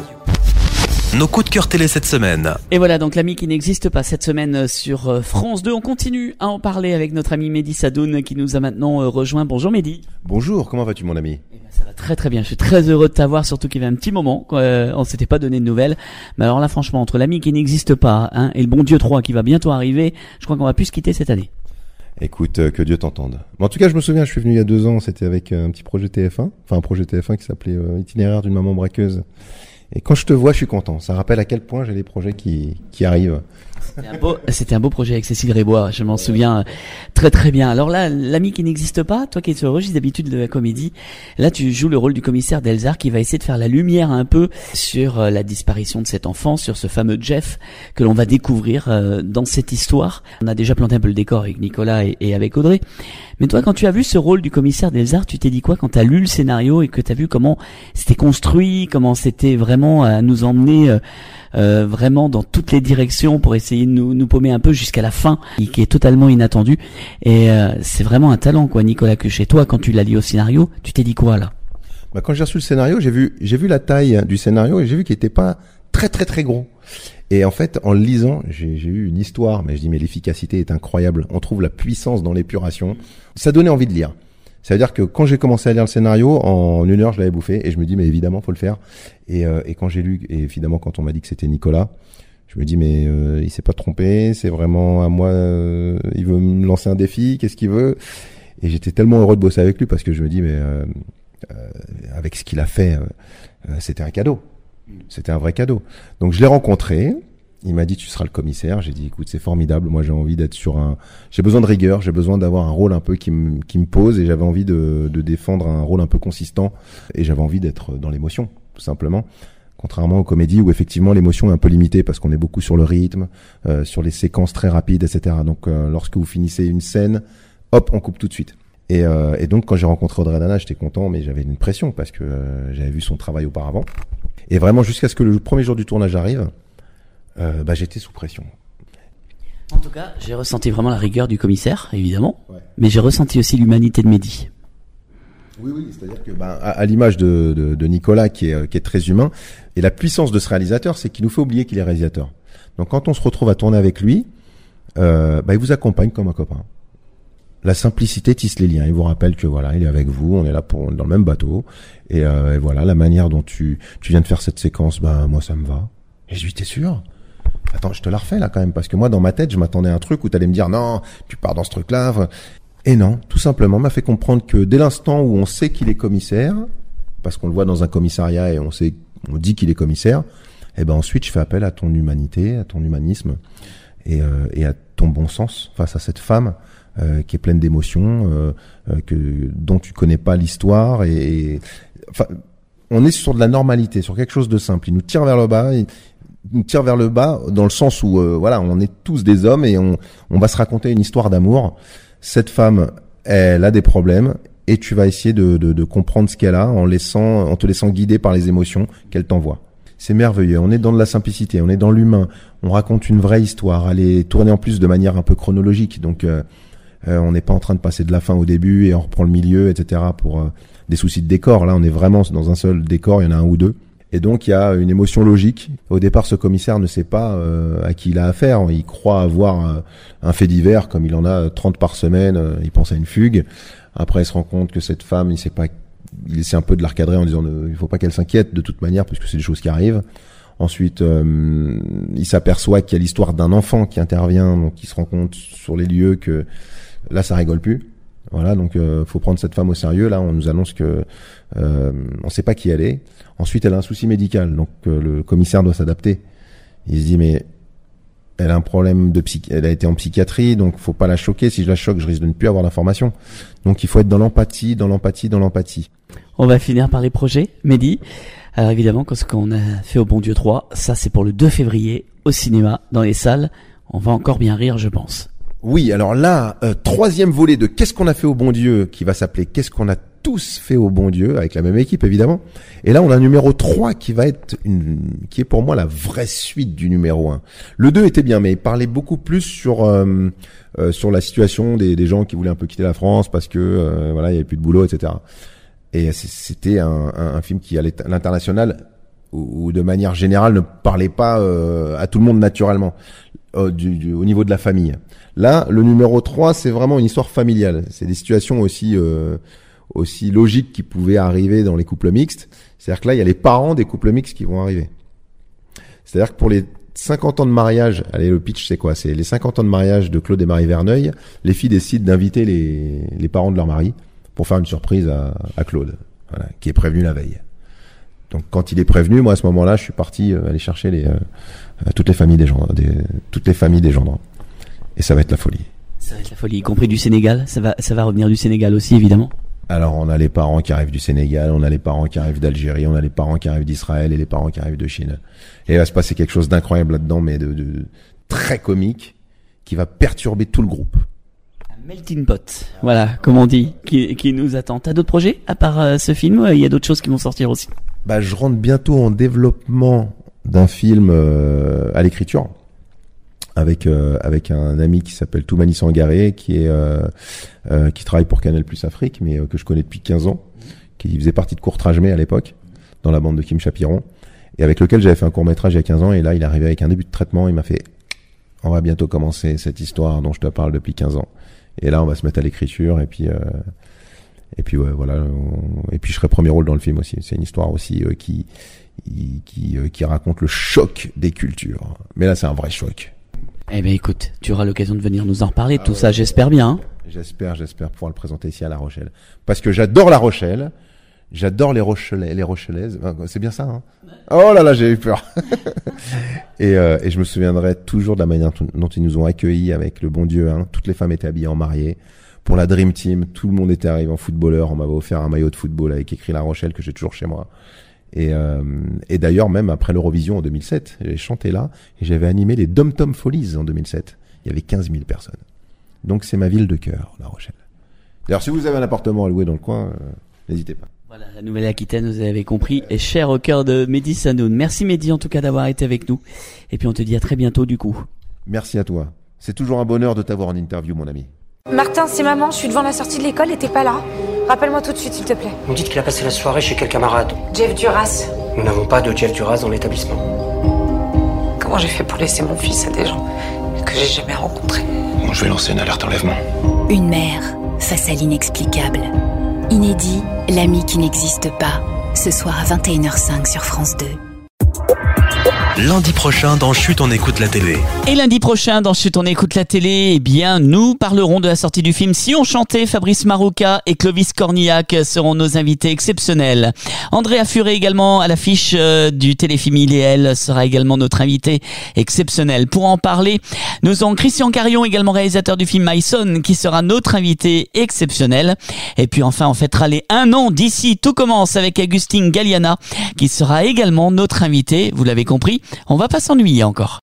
Nos coups de cœur télé cette semaine. Et voilà donc l'ami qui n'existe pas cette semaine sur France deux. On continue à en parler avec notre ami Mehdi Sadoun qui nous a maintenant rejoint. Bonjour Mehdi. Bonjour, comment vas-tu mon ami? Eh bien, ça va très très bien, je suis très heureux de t'avoir, surtout qu'il y avait un petit moment, euh, on s'était pas donné de nouvelles. Mais alors là franchement, entre l'ami qui n'existe pas hein, et le bon Dieu trois qui va bientôt arriver, je crois qu'on va plus se quitter cette année. Écoute, euh, que Dieu t'entende. Mais en tout cas, je me souviens, je suis venu il y a deux ans, c'était avec euh, un petit projet T F un, enfin un projet T F un qui s'appelait euh, Itinéraire d'une maman braqueuse. Et quand je te vois, je suis content. Ça rappelle à quel point j'ai des projets qui qui arrivent. C'était un beau, c'était un beau projet avec Cécile Grébois, je m'en souviens très très bien. Alors là, l'ami qui n'existe pas, toi qui es sur le registre d'habitude de la comédie, là tu joues le rôle du commissaire Delzard qui va essayer de faire la lumière un peu sur la disparition de cet enfant, sur ce fameux Jeff que l'on va découvrir dans cette histoire. On a déjà planté un peu le décor avec Nicolas et, et avec Audrey. Mais toi, quand tu as vu ce rôle du commissaire Delzard, tu t'es dit quoi quand tu as lu le scénario et que tu as vu comment c'était construit, comment c'était vraiment à nous emmener euh, euh, vraiment dans toutes les directions pour essayer de nous, nous paumer un peu jusqu'à la fin, qui est totalement inattendue. Et euh, c'est vraiment un talent, quoi, Nicolas Cuchet. Toi, quand tu l'as lu au scénario, tu t'es dit quoi là? Bah, quand j'ai reçu le scénario, j'ai vu, j'ai vu la taille du scénario et j'ai vu qu'il était pas très très très gros. Et en fait, en le lisant, j'ai, j'ai eu une histoire, mais je dis mais l'efficacité est incroyable. On trouve la puissance dans l'épuration. Ça donnait envie de lire. Ça veut dire que quand j'ai commencé à lire le scénario, en une heure, je l'avais bouffé et je me dis mais évidemment faut le faire. Et, euh, et quand j'ai lu, et évidemment quand on m'a dit que c'était Nicolas, je me dis mais euh, il s'est pas trompé, c'est vraiment à moi, euh, il veut me lancer un défi, qu'est-ce qu'il veut? Et j'étais tellement heureux de bosser avec lui parce que je me dis mais euh, euh, avec ce qu'il a fait, euh, c'était un cadeau. C'était un vrai cadeau. Donc je l'ai rencontré, il m'a dit tu seras le commissaire, j'ai dit écoute c'est formidable, moi j'ai envie d'être sur un, j'ai besoin de rigueur, j'ai besoin d'avoir un rôle un peu qui me qui me pose et j'avais envie de de défendre un rôle un peu consistant et j'avais envie d'être dans l'émotion tout simplement. Contrairement aux comédies où effectivement l'émotion est un peu limitée parce qu'on est beaucoup sur le rythme, euh, sur les séquences très rapides, et cetera. Donc euh, lorsque vous finissez une scène, hop on coupe tout de suite. Et, euh, et donc quand j'ai rencontré Audrey Dana, j'étais content, mais j'avais une pression parce que euh, j'avais vu son travail auparavant. Et vraiment jusqu'à ce que le premier jour du tournage arrive, euh, bah j'étais sous pression. En tout cas, j'ai ressenti vraiment la rigueur du commissaire, évidemment, ouais. Mais j'ai ressenti aussi l'humanité de Mehdi. Oui, oui, c'est-à-dire que bah, à, à l'image de, de, de Nicolas qui est, qui est très humain, et la puissance de ce réalisateur, c'est qu'il nous fait oublier qu'il est réalisateur. Donc quand on se retrouve à tourner avec lui, euh, bah il vous accompagne comme un copain. La simplicité tisse les liens. Il vous rappelle que voilà, il est avec vous, on est là pour dans le même bateau. Et, euh, et voilà, la manière dont tu tu viens de faire cette séquence, bah moi ça me va. Et je lui dis t'es sûr? Attends, je te la refais là quand même parce que moi dans ma tête je m'attendais à un truc où t'allais me dire non, tu pars dans ce truc-là. Et non, tout simplement m'a fait comprendre que dès l'instant où on sait qu'il est commissaire, parce qu'on le voit dans un commissariat et on sait, on dit qu'il est commissaire, et ben ensuite je fais appel à ton humanité, à ton humanisme et euh, et à ton bon sens face à cette femme. Euh, qui est pleine d'émotions, euh, euh, que dont tu connais pas l'histoire et, et enfin on est sur de la normalité, sur quelque chose de simple. Il nous tire vers le bas, il nous tire vers le bas dans le sens où euh, voilà, on est tous des hommes et on on va se raconter une histoire d'amour. Cette femme, elle a des problèmes et tu vas essayer de de, de comprendre ce qu'elle a en laissant en te laissant guider par les émotions qu'elle t'envoie. C'est merveilleux. On est dans de la simplicité, on est dans l'humain. On raconte une vraie histoire. Elle est tournée en plus de manière un peu chronologique, donc euh, Euh, on n'est pas en train de passer de la fin au début et on reprend le milieu, et cetera pour euh, des soucis de décor. Là, on est vraiment dans un seul décor, il y en a un ou deux. Et donc, il y a une émotion logique. Au départ, ce commissaire ne sait pas euh, à qui il a affaire. Il croit avoir euh, un fait divers, comme il en a trente par semaine. Euh, il pense à une fugue. Après, il se rend compte que cette femme, il sait pas, il essaie un peu de la recadrer en disant il faut pas qu'elle s'inquiète de toute manière, puisque c'est des choses qui arrivent. Ensuite, euh, il s'aperçoit qu'il y a l'histoire d'un enfant qui intervient, donc il se rend compte sur les lieux que là, ça rigole plus. Voilà, donc euh, faut prendre cette femme au sérieux. Là, on nous annonce que euh, on sait pas qui elle est. Ensuite, elle a un souci médical, donc euh, le commissaire doit s'adapter. Il se dit mais elle a un problème de psy, elle a été en psychiatrie, donc faut pas la choquer. Si je la choque, je risque de ne plus avoir d'informations. Donc il faut être dans l'empathie, dans l'empathie, dans l'empathie. On va finir par les projets, Mehdi. Alors évidemment, ce qu'on a fait au Bon Dieu trois, ça c'est pour le deux février au cinéma, dans les salles. On va encore bien rire, je pense. Oui, alors là, euh, troisième volet de Qu'est-ce qu'on a fait au bon Dieu, qui va s'appeler Qu'est-ce qu'on a tous fait au bon Dieu, avec la même équipe évidemment. Et là, on a un numéro trois qui va être une, qui est pour moi la vraie suite du numéro un. Le deux était bien, mais il parlait beaucoup plus sur euh, euh, sur la situation des, des gens qui voulaient un peu quitter la France parce que euh, voilà, il y avait plus de boulot, et cetera. Et c'était un, un, un film qui à l'international ou, ou de manière générale ne parlait pas euh, à tout le monde naturellement euh, du, du, au niveau de la famille. Là, le numéro trois, c'est vraiment une histoire familiale. C'est des situations aussi euh, aussi logiques qui pouvaient arriver dans les couples mixtes. C'est-à-dire que là, il y a les parents des couples mixtes qui vont arriver. C'est-à-dire que pour les cinquante ans de mariage, allez, le pitch, c'est quoi? C'est les cinquante ans de mariage de Claude et Marie Verneuil. Les filles décident d'inviter les, les parents de leur mari pour faire une surprise à, à Claude, voilà, qui est prévenu la veille. Donc, quand il est prévenu, moi, à ce moment-là, je suis parti euh, aller chercher les, euh, toutes les familles des gens, des, toutes les familles des gendres. Et ça va être la folie. Ça va être la folie, y compris du Sénégal. Ça va, ça va revenir du Sénégal aussi, évidemment. Alors, on a les parents qui arrivent du Sénégal, on a les parents qui arrivent d'Algérie, on a les parents qui arrivent d'Israël et les parents qui arrivent de Chine. Et il va se passer quelque chose d'incroyable là-dedans, mais de, de très comique, qui va perturber tout le groupe. Un melting pot, voilà, comme on dit, qui, qui nous attend. T'as d'autres projets à part euh, ce film? Il y a d'autres choses qui vont sortir aussi. Bah, je rentre bientôt en développement d'un film euh, à l'écriture. Avec euh, avec un ami qui s'appelle Toumani Sangaré, qui est euh, euh, qui travaille pour Canal Plus Afrique, mais euh, que je connais depuis quinze ans, qui faisait partie de Courtrajmé à l'époque, dans la bande de Kim Chapiron, et avec lequel j'avais fait un court métrage il y a quinze ans, et là il est arrivé avec un début de traitement, il m'a fait « On va bientôt commencer cette histoire dont je te parle depuis quinze ans. » Et là on va se mettre à l'écriture, et puis euh, et puis ouais, voilà, on, et puis je serai premier rôle dans le film aussi. C'est une histoire aussi euh, qui qui qui, euh, qui raconte le choc des cultures. Mais là c'est un vrai choc. Eh ben écoute, tu auras l'occasion de venir nous en reparler de ah tout ouais, ça, j'espère bien. Hein. J'espère, j'espère pouvoir le présenter ici à La Rochelle. Parce que j'adore La Rochelle, j'adore les Rochelais, les Rochelaises. C'est bien ça, hein? Oh là là, j'ai eu peur. et, euh, et je me souviendrai toujours de la manière dont ils nous ont accueillis avec le bon Dieu. Hein. Toutes les femmes étaient habillées en mariée. Pour la Dream Team, tout le monde était arrivé en footballeur. On m'avait offert un maillot de football avec écrit La Rochelle que j'ai toujours chez moi. Et, euh, et d'ailleurs, même après l'Eurovision en deux mille sept, j'ai chanté là et j'avais animé les Dom Tom Follies en deux mille sept. Il y avait quinze mille personnes. Donc c'est ma ville de cœur, La Rochelle. D'ailleurs, si vous avez un appartement à louer dans le coin, euh, n'hésitez pas. Voilà, la Nouvelle-Aquitaine, vous avez compris, est chère au cœur de Mehdi Sanoun. Merci Mehdi en tout cas d'avoir été avec nous. Et puis on te dit à très bientôt du coup. Merci à toi. C'est toujours un bonheur de t'avoir en interview, mon ami. Martin, c'est maman, je suis devant la sortie de l'école et t'es pas là. Rappelle-moi tout de suite, s'il te plaît. Vous me dites qu'il a passé la soirée chez quel camarade? Jeff Duras. Nous n'avons pas de Jeff Duras dans l'établissement. Comment j'ai fait pour laisser mon fils à des gens que j'ai jamais rencontrés? Bon, je vais lancer une alerte enlèvement. Une mère face à l'inexplicable. Inédit, l'ami qui n'existe pas. Ce soir à vingt et une heures cinq sur France deux. Lundi prochain dans Chut, on écoute la télé. Et lundi prochain dans Chut, on écoute la télé, eh bien, nous parlerons de la sortie du film Si on chantait. Fabrice Marouka et Clovis Cornillac seront nos invités exceptionnels. Andrea Furet également à l'affiche euh, du téléfilm Il et Elle sera également notre invité exceptionnel. Pour en parler, nous avons Christian Carion, également réalisateur du film My Son, qui sera notre invité exceptionnel. Et puis enfin, on fêtera les un an d'ici. Tout commence avec Agustin Galliana, qui sera également notre invité. Vous l'avez compris. On va pas s'ennuyer encore.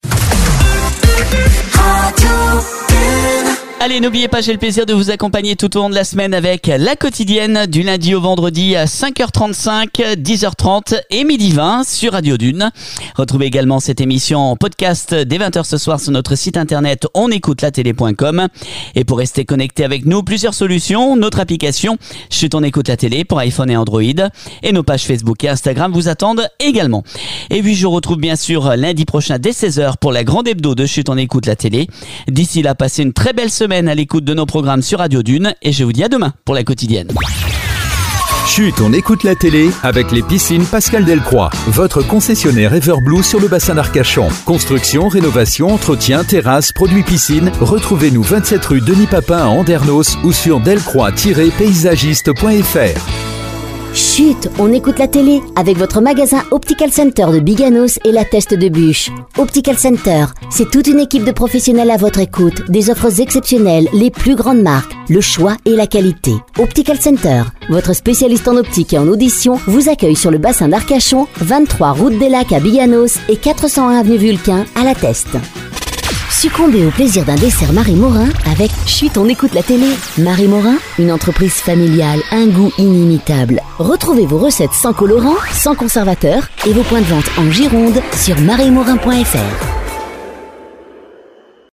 Allez, n'oubliez pas, j'ai le plaisir de vous accompagner tout au long de la semaine avec La Quotidienne du lundi au vendredi à cinq heures trente-cinq, dix heures trente et midi vingt sur Radio Dune. Retrouvez également cette émission en podcast dès vingt heures ce soir sur notre site internet onécoutelatélé point com. Et pour rester connecté avec nous, plusieurs solutions. Notre application Chut, on écoute la télé pour iPhone et Android. Et nos pages Facebook et Instagram vous attendent également. Et puis je vous retrouve bien sûr lundi prochain dès seize heures pour la grande hebdo de Chut, on écoute la télé. D'ici là, passez une très belle semaine à l'écoute de nos programmes sur Radio Dune et je vous dis à demain pour La Quotidienne. Chut, on écoute la télé avec les piscines Pascal Delcroix, votre concessionnaire Everblue sur le bassin d'Arcachon. Construction, rénovation, entretien, terrasse, produits piscine. Retrouvez-nous vingt-sept rue Denis Papin à Andernos ou sur delcroix tiret paysagiste point f r. Chut, on écoute la télé avec votre magasin Optical Center de Biganos et la Teste de Bûche. Optical Center, c'est toute une équipe de professionnels à votre écoute, des offres exceptionnelles, les plus grandes marques, le choix et la qualité. Optical Center, votre spécialiste en optique et en audition, vous accueille sur le bassin d'Arcachon, vingt-trois route des Lacs à Biganos et quatre cent un avenue Vulcain à la Teste. Succombez au plaisir d'un dessert Marie Morin avec Chut, on écoute la télé. Marie Morin, une entreprise familiale, un goût inimitable. Retrouvez vos recettes sans colorant, sans conservateur et vos points de vente en Gironde sur marie morin point f r.